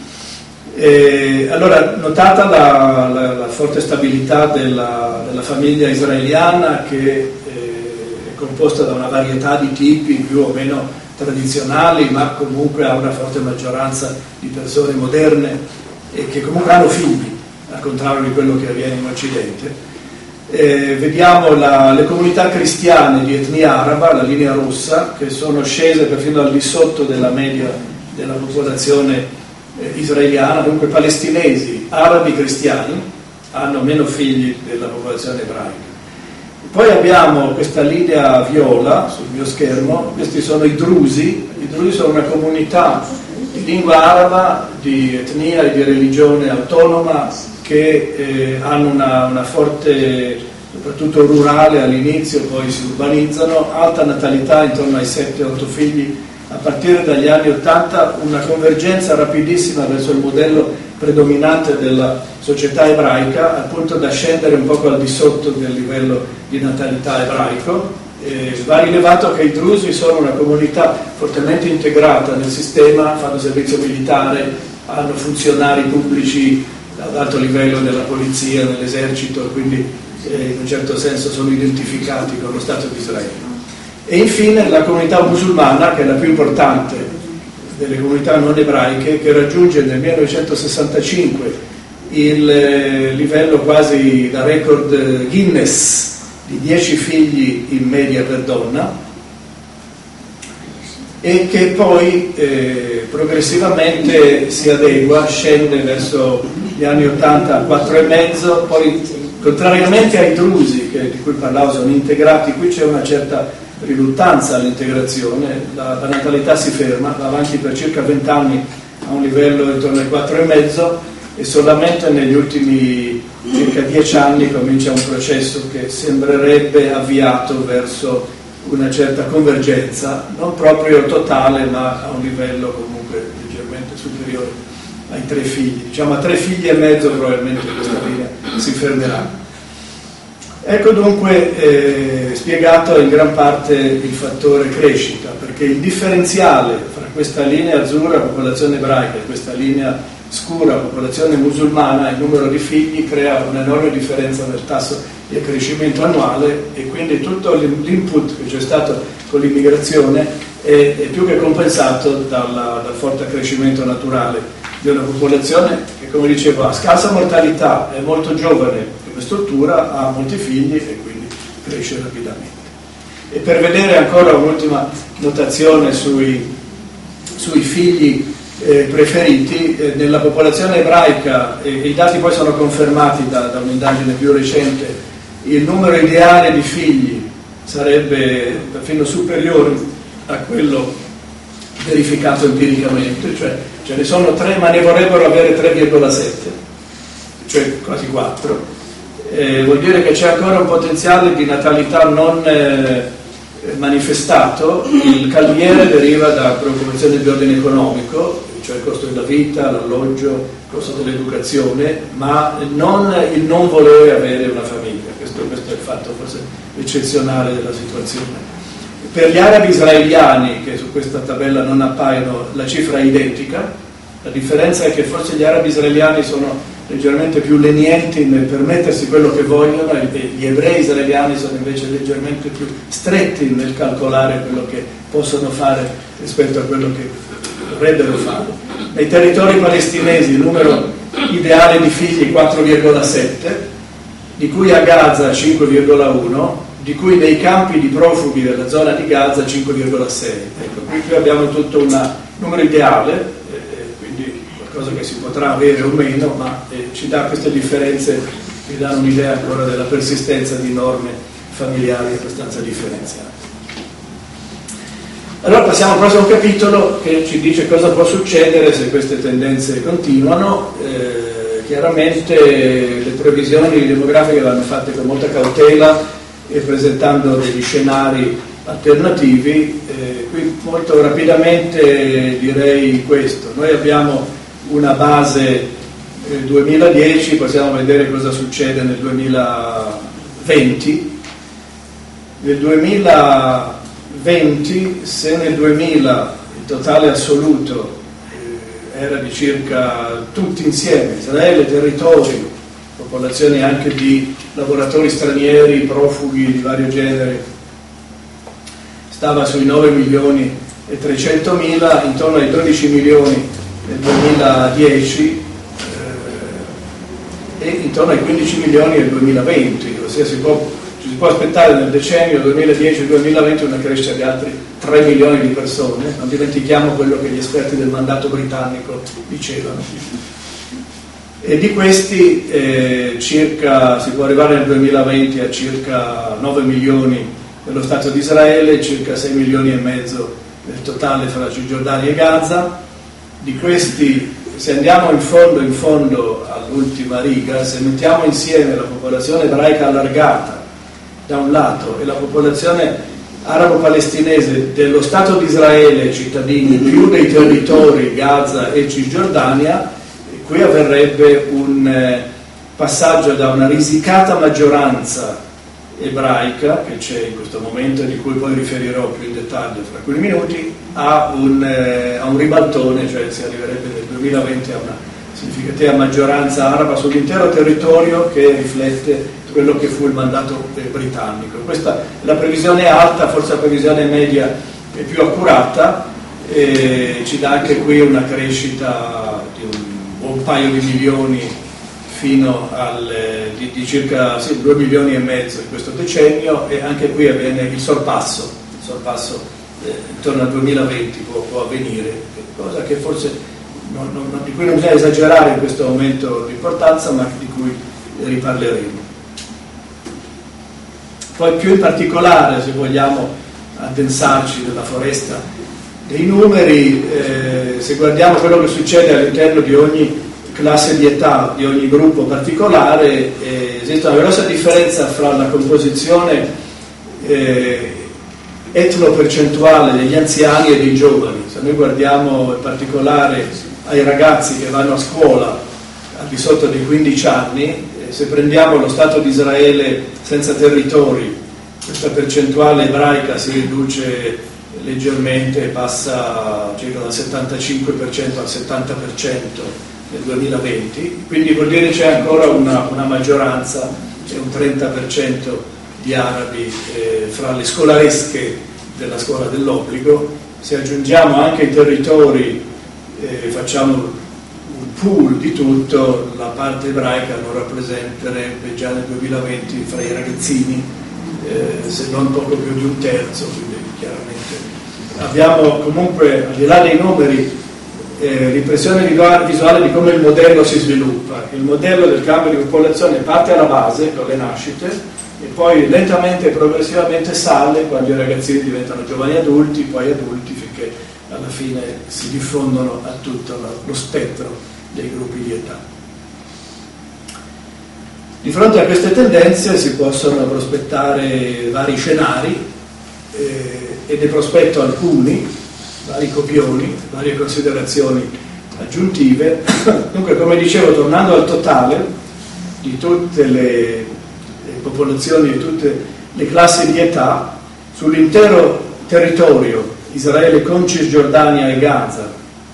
Allora, notata la forte stabilità della famiglia israeliana, che è composta da una varietà di tipi più o meno tradizionali, ma comunque ha una forte maggioranza di persone moderne e che comunque hanno figli, al contrario di quello che avviene in Occidente. Vediamo le comunità cristiane di etnia araba, la linea rossa, che sono scese perfino al di sotto della media della popolazione israeliana, dunque palestinesi, arabi, cristiani, hanno meno figli della popolazione ebraica. Poi abbiamo questa linea viola sul mio schermo, questi sono i drusi sono una comunità di lingua araba, di etnia e di religione autonoma, che hanno una forte, soprattutto rurale all'inizio, poi si urbanizzano, alta natalità intorno ai 7-8 figli a partire dagli anni 80, una convergenza rapidissima verso il modello predominante della società ebraica, al punto da scendere un poco al di sotto del livello di natalità ebraico. Va rilevato che i drusi sono una comunità fortemente integrata nel sistema, fanno servizio militare, hanno funzionari pubblici ad alto livello della polizia, dell'esercito, quindi in un certo senso sono identificati con lo Stato di Israele. E infine la comunità musulmana, che è la più importante delle comunità non ebraiche, che raggiunge nel 1965 il livello quasi da record Guinness di 10 figli in media per donna, e che poi progressivamente si adegua, scende verso gli anni 80 a 4,5, poi contrariamente ai drusi di cui parlavo sono integrati, qui c'è una certa riluttanza all'integrazione, la natalità si ferma, va avanti per circa 20 anni a un livello intorno ai 4,5 e solamente negli ultimi circa 10 anni comincia un processo che sembrerebbe avviato verso una certa convergenza, non proprio totale, ma a un livello comunque leggermente superiore ai 3 figli. Diciamo a 3,5 figli probabilmente questa linea si fermerà. Ecco dunque spiegato in gran parte il fattore crescita, perché il differenziale fra questa linea azzurra, popolazione ebraica, e questa linea scura, popolazione musulmana, il numero di figli crea un'enorme differenza nel tasso di accrescimento annuale, e quindi tutto l'input che c'è stato con l'immigrazione è più che compensato dal forte accrescimento naturale di una popolazione che, come dicevo, ha scarsa mortalità, è molto giovane come struttura, ha molti figli e quindi cresce rapidamente. E per vedere ancora un'ultima notazione sui figli preferiti, nella popolazione ebraica, e i dati poi sono confermati da un'indagine più recente, il numero ideale di figli sarebbe perfino superiore a quello verificato empiricamente, cioè ce ne sono 3, ma ne vorrebbero avere 3,7, cioè quasi 4. Vuol dire che c'è ancora un potenziale di natalità non manifestato, il calmiere deriva da preoccupazioni di ordine economico, cioè il costo della vita, l'alloggio, il costo dell'educazione, ma non il non volere avere una famiglia. Questo è il fatto forse eccezionale della situazione. Per gli arabi israeliani, che su questa tabella non appaiono, la cifra è identica. La differenza è che forse gli arabi israeliani sono leggermente più lenienti nel permettersi quello che vogliono e gli ebrei israeliani sono invece leggermente più stretti nel calcolare quello che possono fare rispetto a quello che dovrebbero fare. Nei territori palestinesi il numero ideale di figli 4,7, di cui a Gaza 5,1, di cui nei campi di profughi della zona di Gaza 5,6. Ecco, qui abbiamo tutto un numero ideale, quindi qualcosa che si potrà avere o meno, ma ci dà queste differenze, ci danno un'idea ancora della persistenza di norme familiari abbastanza differenziate. Allora passiamo al prossimo capitolo che ci dice cosa può succedere se queste tendenze continuano. Chiaramente le previsioni demografiche vanno fatte con molta cautela e presentando degli scenari alternativi. Qui molto rapidamente direi questo: noi abbiamo una base 2010, possiamo vedere cosa succede nel 2020. Nel 2020, se nel 2000 il totale assoluto era di circa tutti insieme, Israele, territori, popolazioni anche di lavoratori stranieri, profughi di vario genere, stava sui 9 milioni e 300 mila, intorno ai 12 milioni nel 2010 e intorno ai 15 milioni nel 2020, ossia ci si può aspettare nel decennio 2010-2020 una crescita di altri 3 milioni di persone. Non dimentichiamo quello che gli esperti del mandato britannico dicevano. E di questi si può arrivare nel 2020 a circa 9 milioni nello Stato di Israele, circa 6 milioni e mezzo nel totale fra Cisgiordania e Gaza. Di questi, se andiamo in fondo all'ultima riga, se mettiamo insieme la popolazione ebraica allargata da un lato e la popolazione arabo-palestinese dello Stato di Israele, cittadini più dei territori Gaza e Cisgiordania, qui avverrebbe un passaggio da una risicata maggioranza ebraica che c'è in questo momento e di cui poi riferirò più in dettaglio fra alcuni minuti, a un ribaltone, cioè si arriverebbe nel 2020 a una significativa maggioranza araba sull'intero territorio che riflette quello che fu il mandato britannico. Questa è la previsione alta, forse la previsione media è più accurata, e ci dà anche qui una crescita di un buon paio di milioni fino di circa 2 milioni e mezzo in questo decennio, e anche qui avviene il sorpasso intorno al 2020 può avvenire, cosa che forse di cui non bisogna esagerare in questo momento di importanza, ma di cui riparleremo. Poi più in particolare, se vogliamo addensarci nella foresta dei numeri, se guardiamo quello che succede all'interno di ogni classe di età, di ogni gruppo particolare, esiste una grossa differenza fra la composizione etnopercentuale degli anziani e dei giovani. Se noi guardiamo in particolare ai ragazzi che vanno a scuola al di sotto dei 15 anni, se prendiamo lo Stato di Israele senza territori, questa percentuale ebraica si riduce leggermente e passa circa dal 75% al 70% nel 2020, quindi vuol dire c'è ancora una maggioranza, c'è un 30% di arabi fra le scolaresche della scuola dell'obbligo. Se aggiungiamo anche i territori, facciamo un pool di tutto, la parte ebraica non rappresenterebbe già nel 2020 fra i ragazzini se non poco più di un terzo, quindi chiaramente abbiamo comunque, al di là dei numeri, l'impressione visuale di come il modello si sviluppa. Il modello del cambio di popolazione parte alla base con le nascite e poi lentamente e progressivamente sale quando i ragazzini diventano giovani adulti, poi adulti, finché alla fine si diffondono a tutto lo spettro dei gruppi di età. Di fronte a queste tendenze si possono prospettare vari scenari. e ne prospetto alcuni, vari copioni, varie considerazioni aggiuntive. Dunque, come dicevo, tornando al totale di tutte le popolazioni, di tutte le classi di età, sull'intero territorio Israele con Cisgiordania e Gaza,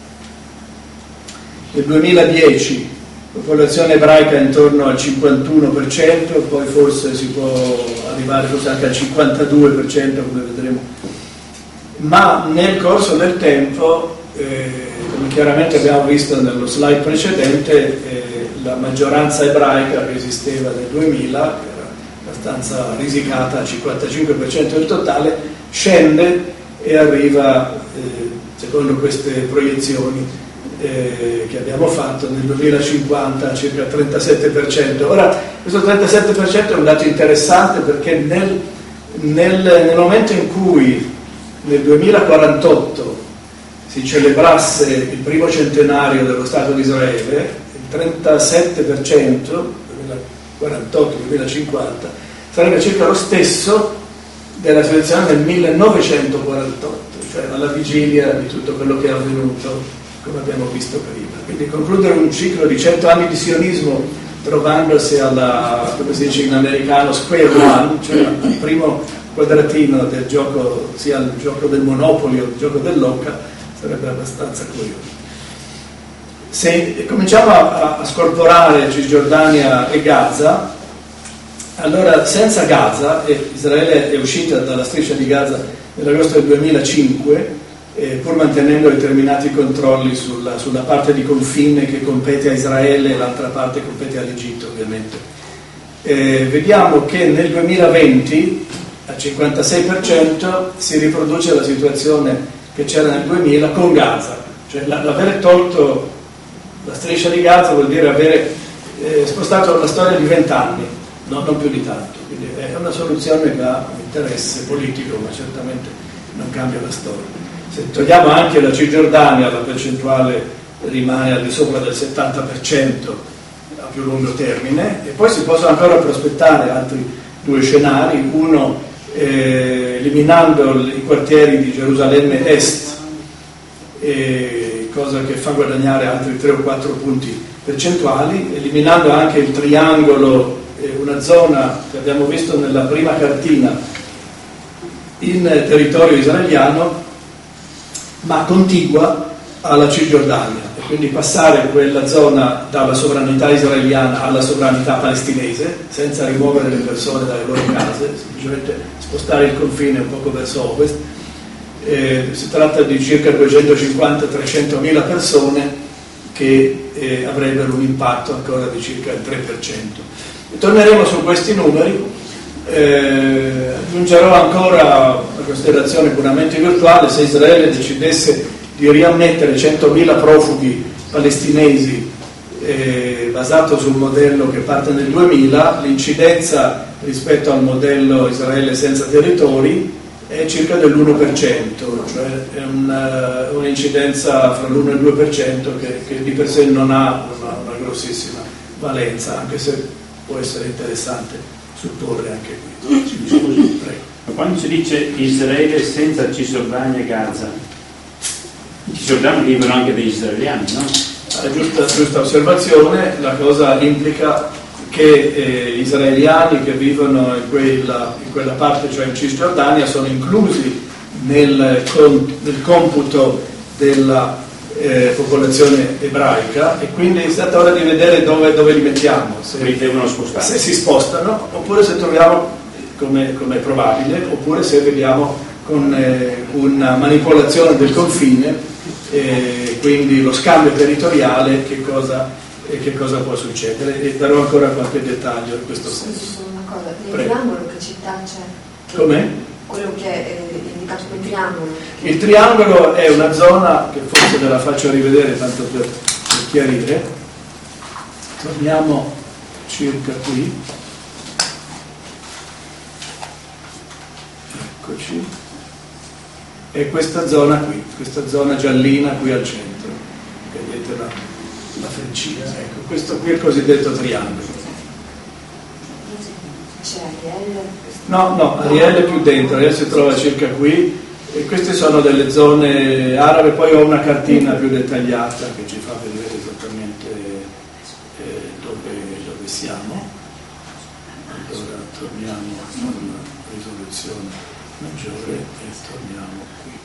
nel 2010 popolazione ebraica intorno al 51%, poi forse si può arrivare forse anche al 52%, come vedremo. Ma nel corso del tempo, come chiaramente abbiamo visto nello slide precedente, la maggioranza ebraica che esisteva nel 2000, che era abbastanza risicata, al 55% del totale, scende e arriva, secondo queste proiezioni che abbiamo fatto, nel 2050 a circa il 37%. Ora, questo 37% è un dato interessante, perché nel momento in cui nel 2048 si celebrasse il primo centenario dello Stato di Israele, il 37%, 2048-2050, sarebbe circa lo stesso della situazione del 1948, cioè alla vigilia di tutto quello che è avvenuto, come abbiamo visto prima. Quindi concludere un ciclo di 100 anni di sionismo trovandosi alla, come si dice in americano, square one, cioè al primo quadratino del gioco, sia il gioco del Monopoli o il gioco dell'Oca, sarebbe abbastanza curioso. Se cominciamo a scorporare Cisgiordania e Gaza, allora senza Gaza, e Israele è uscita dalla striscia di Gaza nell'agosto del 2005, pur mantenendo determinati controlli sulla parte di confine che compete a Israele e l'altra parte compete all'Egitto, ovviamente. Vediamo che nel 2020 al 56% si riproduce la situazione che c'era nel 2000 con Gaza, cioè l'avere tolto la striscia di Gaza vuol dire avere spostato la storia di 20 anni, non più di tanto, quindi è una soluzione che ha un interesse politico, ma certamente non cambia la storia. Se togliamo anche la Cisgiordania, la percentuale rimane al di sopra del 70% a più lungo termine, e poi si possono ancora prospettare altri due scenari, uno eliminando i quartieri di Gerusalemme Est, cosa che fa guadagnare altri 3 o 4 punti percentuali, eliminando anche il triangolo, una zona che abbiamo visto nella prima cartina in territorio israeliano, ma contigua alla Cisgiordania, e quindi passare quella zona dalla sovranità israeliana alla sovranità palestinese senza rimuovere le persone dalle loro case, semplicemente spostare il confine un poco verso ovest. Si tratta di circa 250-300 mila persone che avrebbero un impatto ancora di circa il 3%. Torneremo su questi numeri. Aggiungerò ancora una considerazione puramente virtuale: se Israele decidesse di riammettere 100.000 profughi palestinesi basato sul modello che parte nel 2000, l'incidenza rispetto al modello Israele senza territori è circa dell'1%, cioè è un'incidenza fra l'1 e il 2% che di per sé non ha una grossissima valenza, anche se può essere interessante supporre anche qui. Scusi, prego. Quando si dice Israele senza Cisgiordania e Gaza, in Cisgiordania vivono anche degli israeliani, no? Giusta osservazione. La cosa implica che gli israeliani che vivono in quella parte, cioè in Cisgiordania, sono inclusi nel computo della popolazione ebraica, e quindi è stata ora di vedere dove li mettiamo, se devono spostare, se si spostano, oppure se troviamo, come è probabile, oppure se vediamo con una manipolazione del confine, quindi lo scambio territoriale, che cosa può succedere, e darò ancora qualche dettaglio in questo senso. Una cosa, nel triangolo che città c'è? Com'è? Quello che è indicato come triangolo. Il triangolo è una zona che forse ve la faccio rivedere tanto per chiarire. Torniamo circa qui. Eccoci. E questa zona qui, questa zona giallina qui al centro. Vedete la freccina. Ecco, questo qui è il cosiddetto triangolo. c'è Ariel? No, Ariel è più dentro, Ariel si trova circa qui, e queste sono delle zone arabe. Poi ho una cartina più dettagliata che ci fa vedere esattamente dove siamo. Allora torniamo alla risoluzione maggiore e torniamo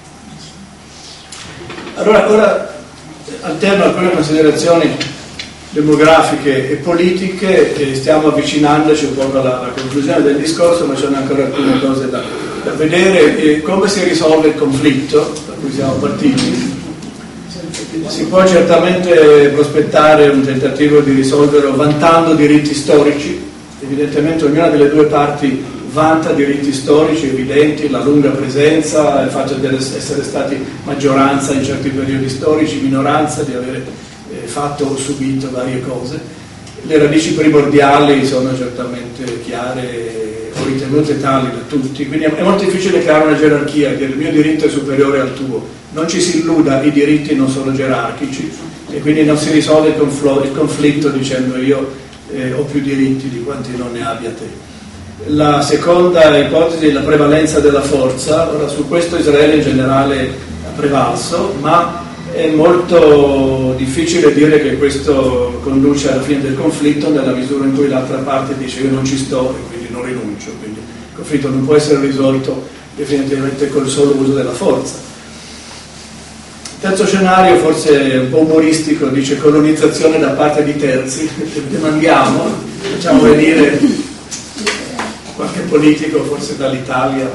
qui. Allora, ora alterno alcune considerazioni demografiche e politiche, e stiamo avvicinandoci un po' alla conclusione del discorso, ma ci sono ancora alcune cose da vedere. Come si risolve il conflitto da cui siamo partiti? Si può certamente prospettare un tentativo di risolverlo vantando diritti storici. Evidentemente ognuna delle due parti vanta diritti storici evidenti, la lunga presenza, il fatto di essere stati maggioranza in certi periodi storici, minoranza, di avere fatto o subito varie cose. Le radici primordiali sono certamente chiare o ritenute tali da tutti, quindi è molto difficile creare una gerarchia, dire il mio diritto è superiore al tuo. Non ci si illuda, i diritti non sono gerarchici e quindi non si risolve il conflitto dicendo io ho più diritti di quanti non ne abbia te. La seconda ipotesi è la prevalenza della forza. Ora, su questo Israele in generale ha prevalso, ma è molto difficile dire che questo conduce alla fine del conflitto, nella misura in cui l'altra parte dice io non ci sto e quindi non rinuncio. Quindi il conflitto non può essere risolto definitivamente col solo uso della forza. Il terzo scenario, forse un po' umoristico, dice colonizzazione da parte di terzi. Demandiamo, facciamo venire qualche politico forse dall'Italia.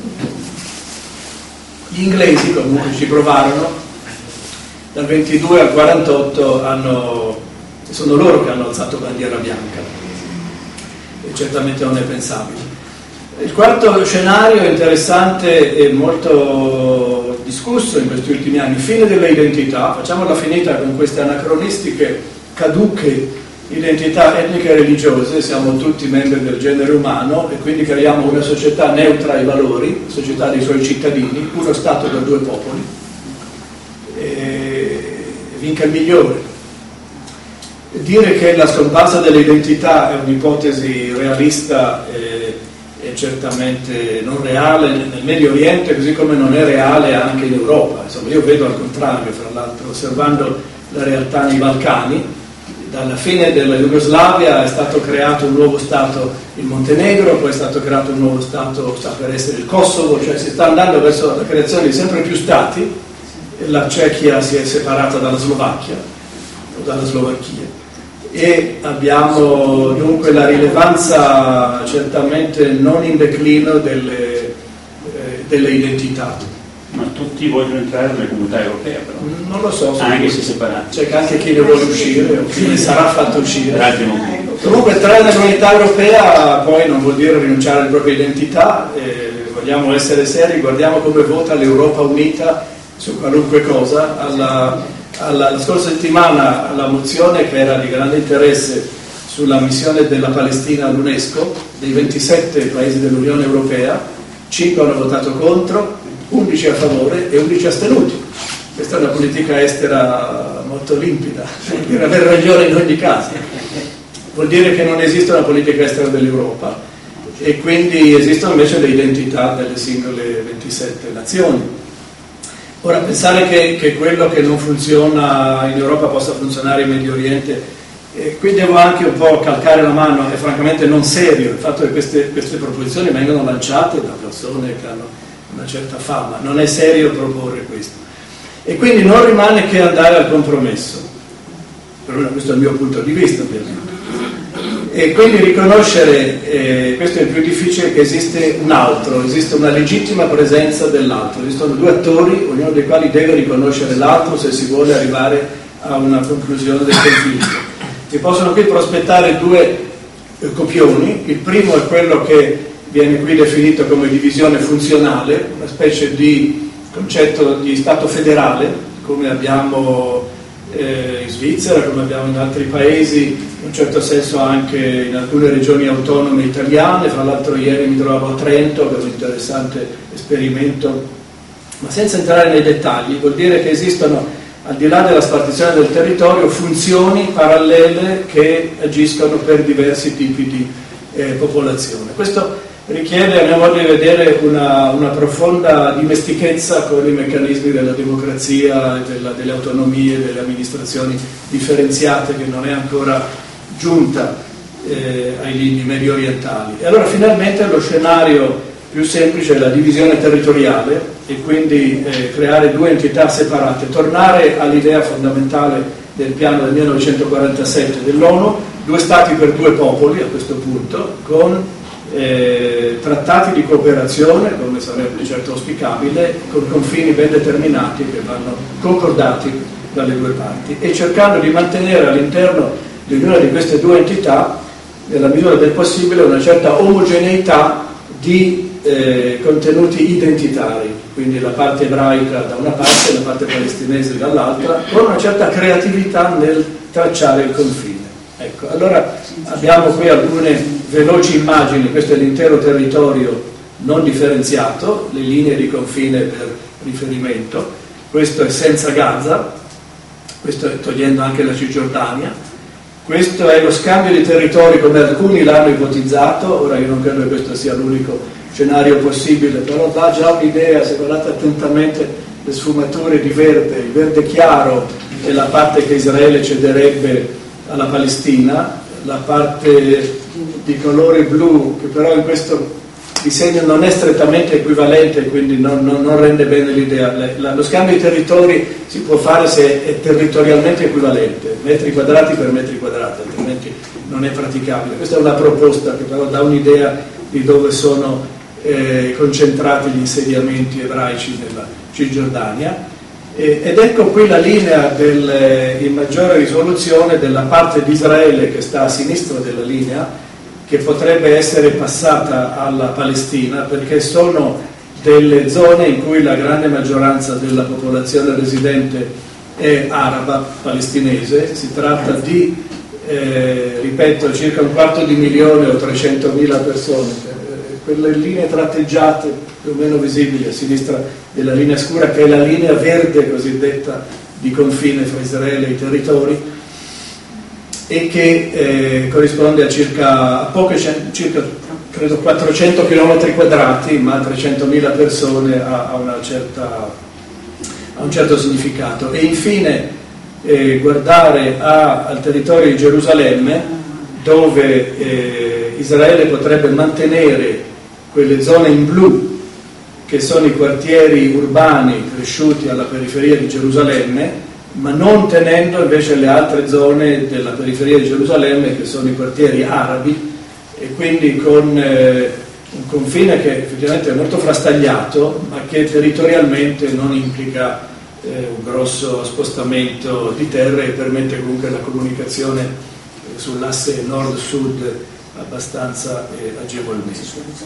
Gli inglesi comunque ci provarono. Dal 22 al 48 sono loro che hanno alzato bandiera bianca, e certamente non è pensabile. Il quarto scenario è interessante e molto discusso in questi ultimi anni: fine delle identità. Facciamola finita con queste anacronistiche, caduche identità etniche e religiose. Siamo tutti membri del genere umano e quindi creiamo una società neutra ai valori, società dei suoi cittadini, uno Stato da due popoli. Vinca il migliore. Dire che la scomparsa delle identità è un'ipotesi realista è certamente non reale nel Medio Oriente, così come non è reale anche in Europa. Insomma, io vedo al contrario, fra l'altro, osservando la realtà nei Balcani. Dalla fine della Jugoslavia è stato creato un nuovo Stato in Montenegro, poi è stato creato un nuovo Stato, sta per essere il Kosovo, cioè si sta andando verso la creazione di sempre più Stati. La Cechia si è separata dalla Slovacchia o dalla Slovacchia, e abbiamo dunque la rilevanza certamente non in declino delle identità. Ma tutti vogliono entrare nella comunità europea, però. Non lo so, anche se separati. C'è anche chi ne vuole uscire o chi ne sarà fatto uscire. Comunque entrare nella comunità europea poi non vuol dire rinunciare alle proprie identità. Vogliamo essere seri, guardiamo come vota l'Europa Unita su qualunque cosa. La scorsa settimana la mozione, che era di grande interesse, sulla missione della Palestina all'UNESCO, dei 27 paesi dell'Unione Europea, 5 hanno votato contro, 11 a favore e 11 astenuti. Questa è una politica estera molto limpida, per aver ragione in ogni caso. Vuol dire che non esiste una politica estera dell'Europa e quindi esistono invece le identità delle singole 27 nazioni. Ora, pensare che quello che non funziona in Europa possa funzionare in Medio Oriente, qui devo anche un po' calcare la mano, è francamente non serio il fatto che queste proposizioni vengano lanciate da persone che hanno una certa fama. Non è serio proporre questo. E quindi non rimane che andare al compromesso. Però questo è il mio punto di vista, ovviamente. E quindi riconoscere, questo è il più difficile, che esiste un altro, esiste una legittima presenza dell'altro, esistono due attori, ognuno dei quali deve riconoscere l'altro se si vuole arrivare a una conclusione del conflitto. Si possono qui prospettare due copioni. Il primo è quello che viene qui definito come divisione funzionale, una specie di concetto di Stato federale, come abbiamo in Svizzera, come abbiamo in altri paesi, in un certo senso anche in alcune regioni autonome italiane. Fra l'altro ieri mi trovavo a Trento per un interessante esperimento, ma senza entrare nei dettagli. Vuol dire che esistono, al di là della spartizione del territorio, funzioni parallele che agiscono per diversi tipi popolazione. Questo richiede, a mio modo di vedere, una profonda dimestichezza con i meccanismi della democrazia, delle autonomie, delle amministrazioni differenziate, che non è ancora giunta ai limiti medio orientali. E allora finalmente lo scenario più semplice è la divisione territoriale, e quindi creare due entità separate, tornare all'idea fondamentale del piano del 1947 dell'ONU, 2 stati per 2 popoli a questo punto, con trattati di cooperazione, come sarebbe certo auspicabile, con confini ben determinati che vanno concordati dalle 2 parti, e cercando di mantenere all'interno di ognuna di queste 2 entità, nella misura del possibile, una certa omogeneità di contenuti identitari, quindi la parte ebraica da una parte e la parte palestinese dall'altra, con una certa creatività nel tracciare il confine. Ecco, allora abbiamo qui alcune veloci immagini. Questo è l'intero territorio non differenziato, le linee di confine per riferimento. Questo è senza Gaza, questo è togliendo anche la Cisgiordania. Questo è lo scambio di territori come alcuni l'hanno ipotizzato. Ora io non credo che questo sia l'unico scenario possibile, però dà già un'idea, se guardate attentamente le sfumature di verde, il verde chiaro è la parte che Israele cederebbe alla Palestina, la parte di colore blu, che però in questo disegno non è strettamente equivalente, quindi non rende bene l'idea. Lo scambio di territori si può fare se è territorialmente equivalente, metri quadrati per metri quadrati, altrimenti non è praticabile. Questa è una proposta che però dà un'idea di dove sono concentrati gli insediamenti ebraici nella Cisgiordania. Ed ecco qui la linea in maggiore risoluzione della parte di Israele che sta a sinistra della linea, che potrebbe essere passata alla Palestina, perché sono delle zone in cui la grande maggioranza della popolazione residente è araba palestinese. Si tratta di, ripeto, circa 250.000 o 300.000 persone. Quelle linee tratteggiate più o meno visibili a sinistra della linea scura, che è la linea verde cosiddetta di confine fra Israele e i territori, e che corrisponde a circa credo 400 km quadrati, ma 300.000 persone ha un certo significato. E infine guardare al territorio di Gerusalemme, dove Israele potrebbe mantenere quelle zone in blu, che sono i quartieri urbani cresciuti alla periferia di Gerusalemme, ma non tenendo invece le altre zone della periferia di Gerusalemme, che sono i quartieri arabi, e quindi con un confine che effettivamente è molto frastagliato, ma che territorialmente non implica un grosso spostamento di terre, e permette comunque la comunicazione sull'asse nord-sud abbastanza agevolmente.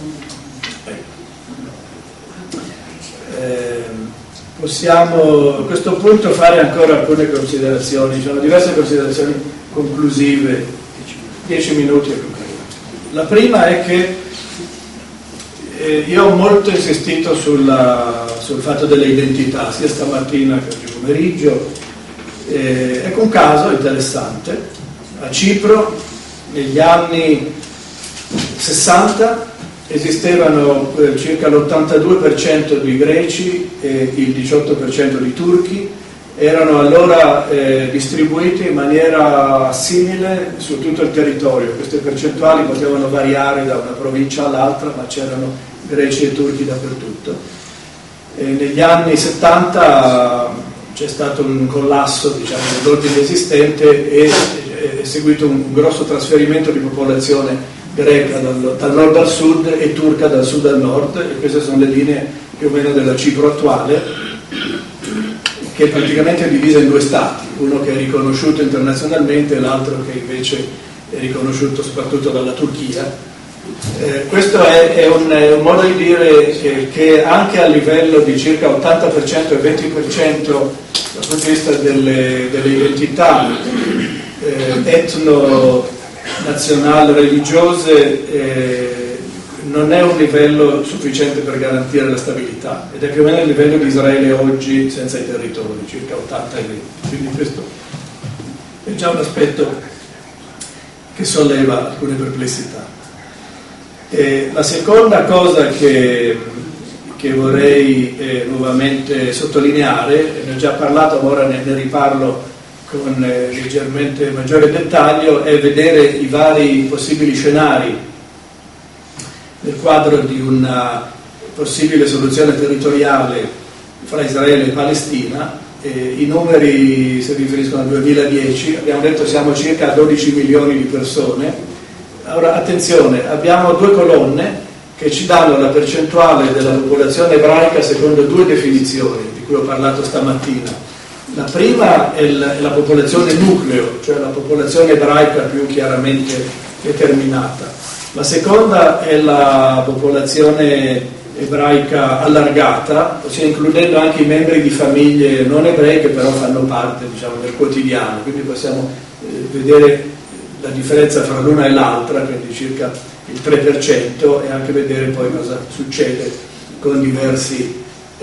Possiamo a questo punto fare ancora alcune considerazioni. Ci sono diverse considerazioni conclusive, 10 minuti. La prima è che io ho molto insistito sul fatto delle identità, sia stamattina che oggi pomeriggio. Ecco un caso interessante. A Cipro negli anni 60 esistevano circa l'82% di greci e il 18% di turchi. Erano allora distribuiti in maniera simile su tutto il territorio. Queste percentuali potevano variare da una provincia all'altra, ma c'erano greci e turchi dappertutto. Negli anni 70 c'è stato un collasso, diciamo, dell'ordine esistente, e è seguito un grosso trasferimento di popolazione greca dal nord al sud e turca dal sud al nord, e queste sono le linee più o meno della Cipro attuale, che è praticamente divisa in 2 stati, uno che è riconosciuto internazionalmente e l'altro che invece è riconosciuto soprattutto dalla Turchia. Questo è un modo di dire che anche a livello di circa 80% e 20% dal punto di vista delle identità etno-nazional-religiose non è un livello sufficiente per garantire la stabilità, ed è più o meno il livello di Israele oggi senza i territori, circa 80 e 20. Quindi questo è già un aspetto che solleva alcune perplessità. La seconda cosa che vorrei nuovamente sottolineare, ne ho già parlato, ma ora ne riparlo con leggermente maggiore dettaglio, è vedere i vari possibili scenari nel quadro di una possibile soluzione territoriale fra Israele e Palestina. I numeri si riferiscono al 2010, abbiamo detto siamo circa 12 milioni di persone. Ora attenzione, abbiamo due colonne che ci danno la percentuale della popolazione ebraica secondo due definizioni di cui ho parlato stamattina. La prima è la popolazione nucleo, cioè la popolazione ebraica più chiaramente determinata. La seconda è la popolazione ebraica allargata, ossia includendo anche i membri di famiglie non ebrei che però fanno parte, diciamo, del quotidiano, quindi possiamo vedere la differenza fra l'una e l'altra, quindi circa il 3%, e anche vedere poi cosa succede con diverse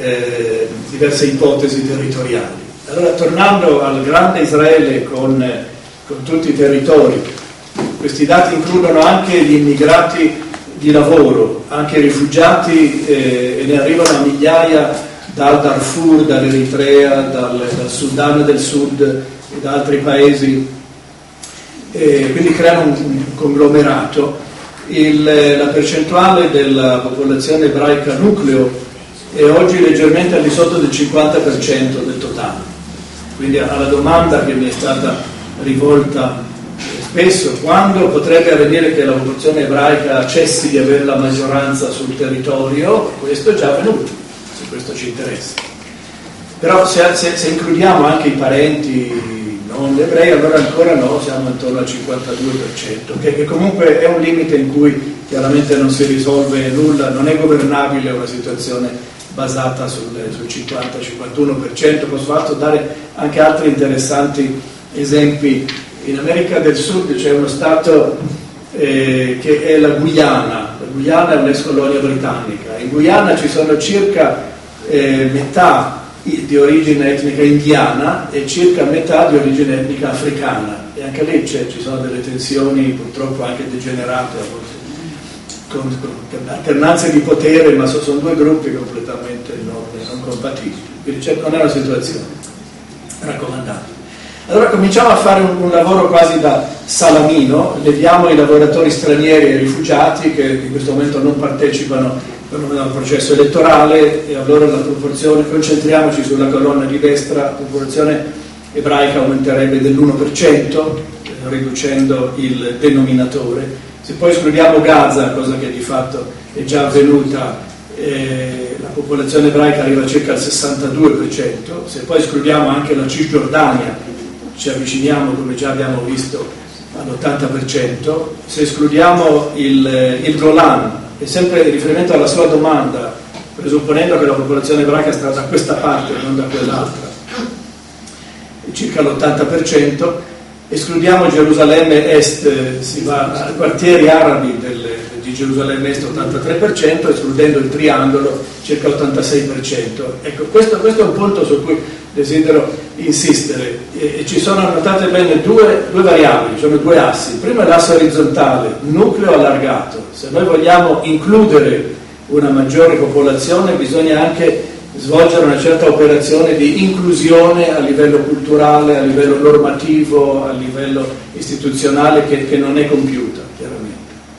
ipotesi territoriali. Allora, tornando al grande Israele con tutti i territori, questi dati includono anche gli immigrati di lavoro, anche i rifugiati, e ne arrivano a migliaia dal Darfur, dall'Eritrea, dal Sudan del Sud e da altri paesi, quindi creano un conglomerato. La percentuale della popolazione ebraica nucleo è oggi leggermente al di sotto del 50% del totale, quindi alla domanda che mi è stata rivolta spesso, quando potrebbe avvenire che la popolazione ebraica cessi di avere la maggioranza sul territorio, questo è già avvenuto, se questo ci interessa. Però se includiamo anche i parenti non ebrei, allora ancora no, siamo intorno al 52%, che comunque è un limite in cui chiaramente non si risolve nulla, non è governabile una situazione basata sul 50-51%. Posso dare anche altri interessanti esempi. In America del Sud c'è uno stato che è la Guyana. La Guyana è un'ex colonia britannica. In Guyana ci sono circa metà di origine etnica indiana e circa metà di origine etnica africana, e anche lì ci sono delle tensioni purtroppo anche degenerate, con alternanze di potere, ma sono due gruppi completamente non compatibili, quindi non è una situazione raccomandabile. Allora cominciamo a fare un lavoro quasi da salamino, leviamo i lavoratori stranieri e i rifugiati che in questo momento non partecipano perlomeno al processo elettorale, e allora la proporzione, concentriamoci sulla colonna di destra, la popolazione ebraica aumenterebbe dell'1%, riducendo il denominatore. Se poi escludiamo Gaza, cosa che di fatto è già avvenuta, la popolazione ebraica arriva a circa al 62%, se poi escludiamo anche la Cisgiordania ci avviciniamo, come già abbiamo visto, all'80%, se escludiamo il Golan, e sempre in riferimento alla sua domanda, presupponendo che la popolazione ebraica sta da questa parte e non da quell'altra, circa l'80%, escludiamo Gerusalemme Est, si va ai quartieri arabi di Gerusalemme Est 83%, escludendo il triangolo circa l'86%. Ecco, questo è un punto su cui desidero insistere, e ci sono annotate bene due variabili, sono due assi. Prima è l'asse orizzontale, nucleo allargato. Se noi vogliamo includere una maggiore popolazione bisogna anche svolgere una certa operazione di inclusione a livello culturale, a livello normativo, a livello istituzionale che non è compiuta, chiaramente.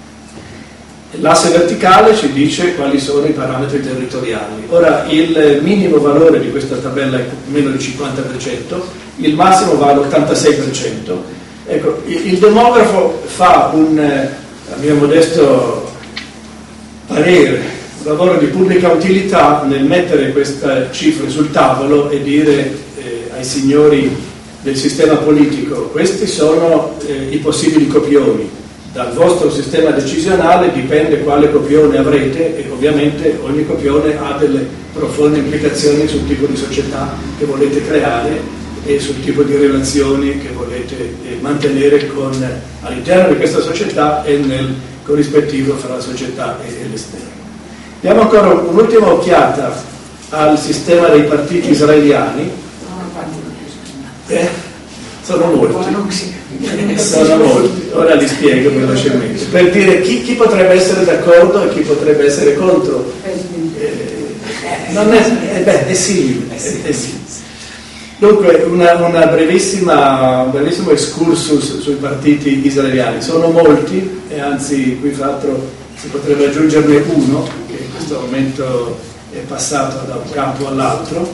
L'asse verticale ci dice quali sono i parametri territoriali. Ora, il minimo valore di questa tabella è meno del 50%, il massimo va all'86%. Ecco, il demografo fa a mio modesto parere, un lavoro di pubblica utilità nel mettere queste cifre sul tavolo e dire ai signori del sistema politico: questi sono i possibili copioni. Dal vostro sistema decisionale dipende quale copione avrete, e ovviamente ogni copione ha delle profonde implicazioni sul tipo di società che volete creare e sul tipo di relazioni che volete mantenere all'interno di questa società e nel corrispettivo fra la società e l'esterno. Diamo ancora un'ultima occhiata al sistema dei partiti israeliani. Sono molti. Sono molti, ora li spiego velocemente, per dire chi potrebbe essere d'accordo e chi potrebbe essere contro. Non è simile. Dunque un brevissimo excursus sui partiti israeliani. Sono molti, e anzi qui fra l'altro si potrebbe aggiungerne uno che in questo momento è passato da un campo all'altro.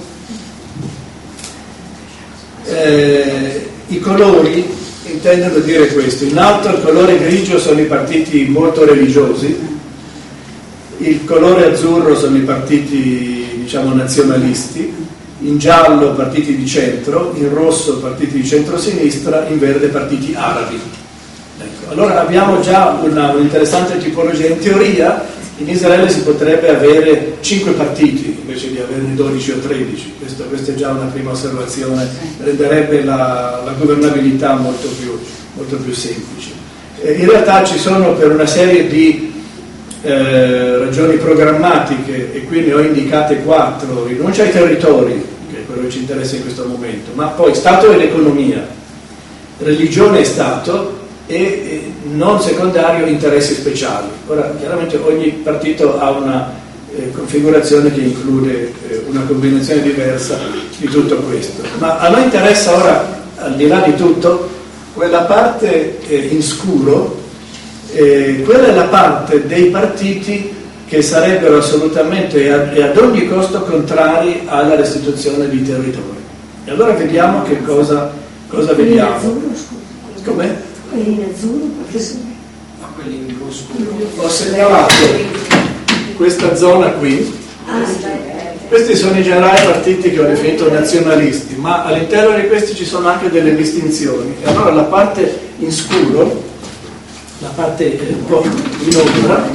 I colori intendono dire questo: in alto il colore grigio sono i partiti molto religiosi, il colore azzurro sono i partiti, diciamo, nazionalisti, in giallo partiti di centro, in rosso partiti di centro-sinistra, in verde partiti arabi. Ecco, allora abbiamo già un'interessante tipologia. In teoria in Israele si potrebbe avere 5 partiti invece di averne 12 o 13, questa è già una prima osservazione, renderebbe la governabilità molto più semplice. In realtà ci sono, per una serie di ragioni programmatiche, e qui ne ho indicate 4, rinuncia ai territori, che è quello che ci interessa in questo momento, ma poi Stato ed economia, religione e Stato, e non secondario interessi speciali. Ora chiaramente ogni partito ha una configurazione che include una combinazione diversa di tutto questo, ma a noi interessa ora, al di là di tutto, quella parte in scuro. Quella è la parte dei partiti che sarebbero assolutamente e ad ogni costo contrari alla restituzione di territori. E allora vediamo che cosa vediamo. Com'è? Quelli in azzurro, professore? Ma quelli in blu scuro. Ho segnalato questa zona qui. Questi sono in generale partiti che ho definito nazionalisti, ma all'interno di questi ci sono anche delle distinzioni. E allora la parte in scuro, la parte un po' in ombra,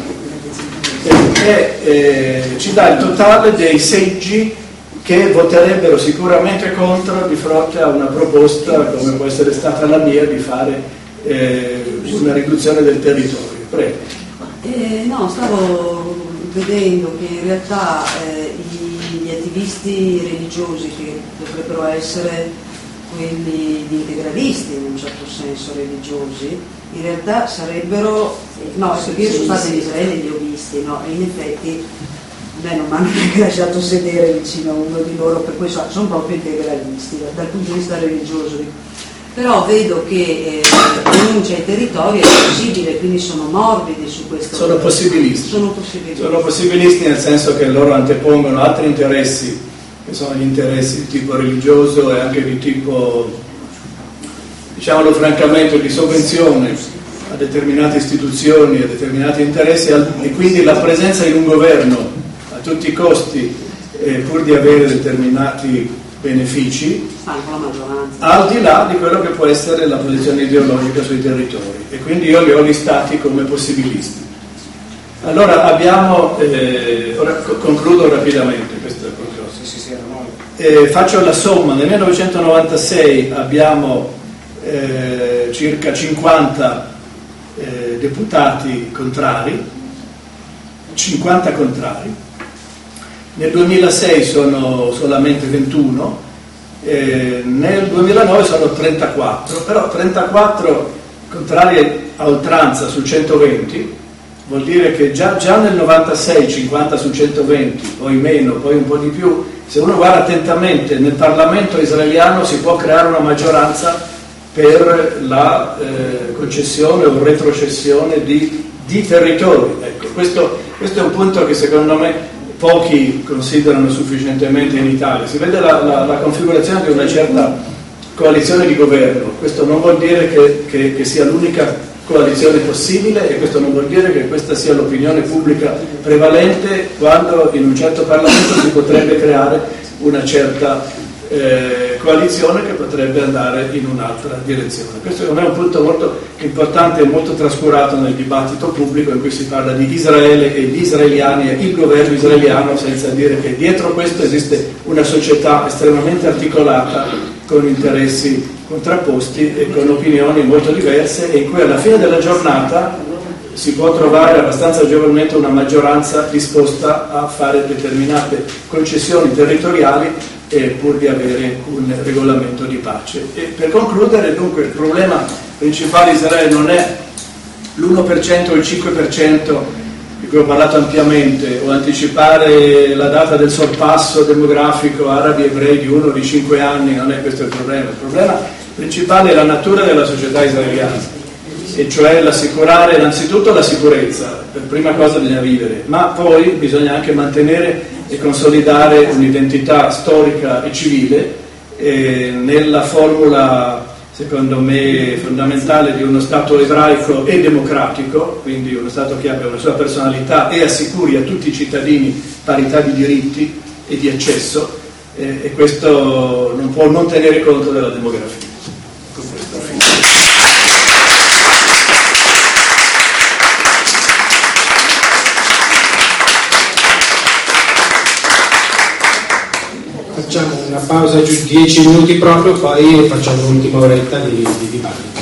ci dà il totale dei seggi che voterebbero sicuramente contro di fronte a una proposta come può essere stata la mia di fare una riduzione del territorio. Prego. No, stavo vedendo che in realtà gli attivisti religiosi, che dovrebbero essere quelli di integralisti in un certo senso religiosi, in realtà sarebbero, no, perché io sono stata in Israele e li ho visti, no, e in effetti non mi hanno neanche lasciato sedere vicino a uno di loro, per questo sono proprio integralisti dal punto di vista religioso. Però vedo che rinuncia ai territori è possibile, quindi sono morbidi su questo. Sono possibilisti. Sono possibilisti nel senso che loro antepongono altri interessi, che sono gli interessi di tipo religioso e anche di tipo, diciamolo francamente, di sovvenzione a determinate istituzioni, a determinati interessi, e quindi la presenza in un governo a tutti i costi, pur di avere determinati benefici, al di là di quello che può essere la posizione ideologica sui territori, e quindi io li ho listati come possibilisti. Allora abbiamo, ora concludo rapidamente questo qualcosa. Faccio la somma. Nel 1996 abbiamo circa 50 deputati contrari, 50 contrari. Nel 2006 sono solamente 21, nel 2009 sono 34, però 34 contrari a oltranza su 120 vuol dire che già nel 96 50 su 120, poi meno, poi un po' di più. Se uno guarda attentamente, nel Parlamento israeliano si può creare una maggioranza per la concessione o retrocessione di territori. Ecco, questo è un punto che secondo me pochi considerano sufficientemente in Italia. Si vede la configurazione di una certa coalizione di governo. Questo non vuol dire che sia l'unica coalizione possibile, e questo non vuol dire che questa sia l'opinione pubblica prevalente, quando in un certo Parlamento si potrebbe creare una certa coalizione che potrebbe andare in un'altra direzione. Questo è un punto molto importante e molto trascurato nel dibattito pubblico, in cui si parla di Israele e gli israeliani e il governo israeliano, senza dire che dietro questo esiste una società estremamente articolata, con interessi contrapposti e con opinioni molto diverse, e in cui alla fine della giornata si può trovare abbastanza agevolmente una maggioranza disposta a fare determinate concessioni territoriali pur di avere un regolamento di pace. E per concludere, dunque, il problema principale di Israele non è l'1% o il 5% di cui ho parlato ampiamente, o anticipare la data del sorpasso demografico arabi-ebrei di 1 o di 5 anni, non è questo il problema. Il problema principale è la natura della società israeliana, e cioè l'assicurare innanzitutto la sicurezza, per prima cosa bisogna vivere, ma poi bisogna anche mantenere e consolidare un'identità storica e civile nella formula, secondo me, fondamentale di uno Stato ebraico e democratico, quindi uno Stato che abbia una sua personalità e assicuri a tutti i cittadini parità di diritti e di accesso, e questo non può non tenere conto della demografia. Facciamo una pausa giù 10 minuti proprio, poi facciamo l'ultima oretta di dibattito.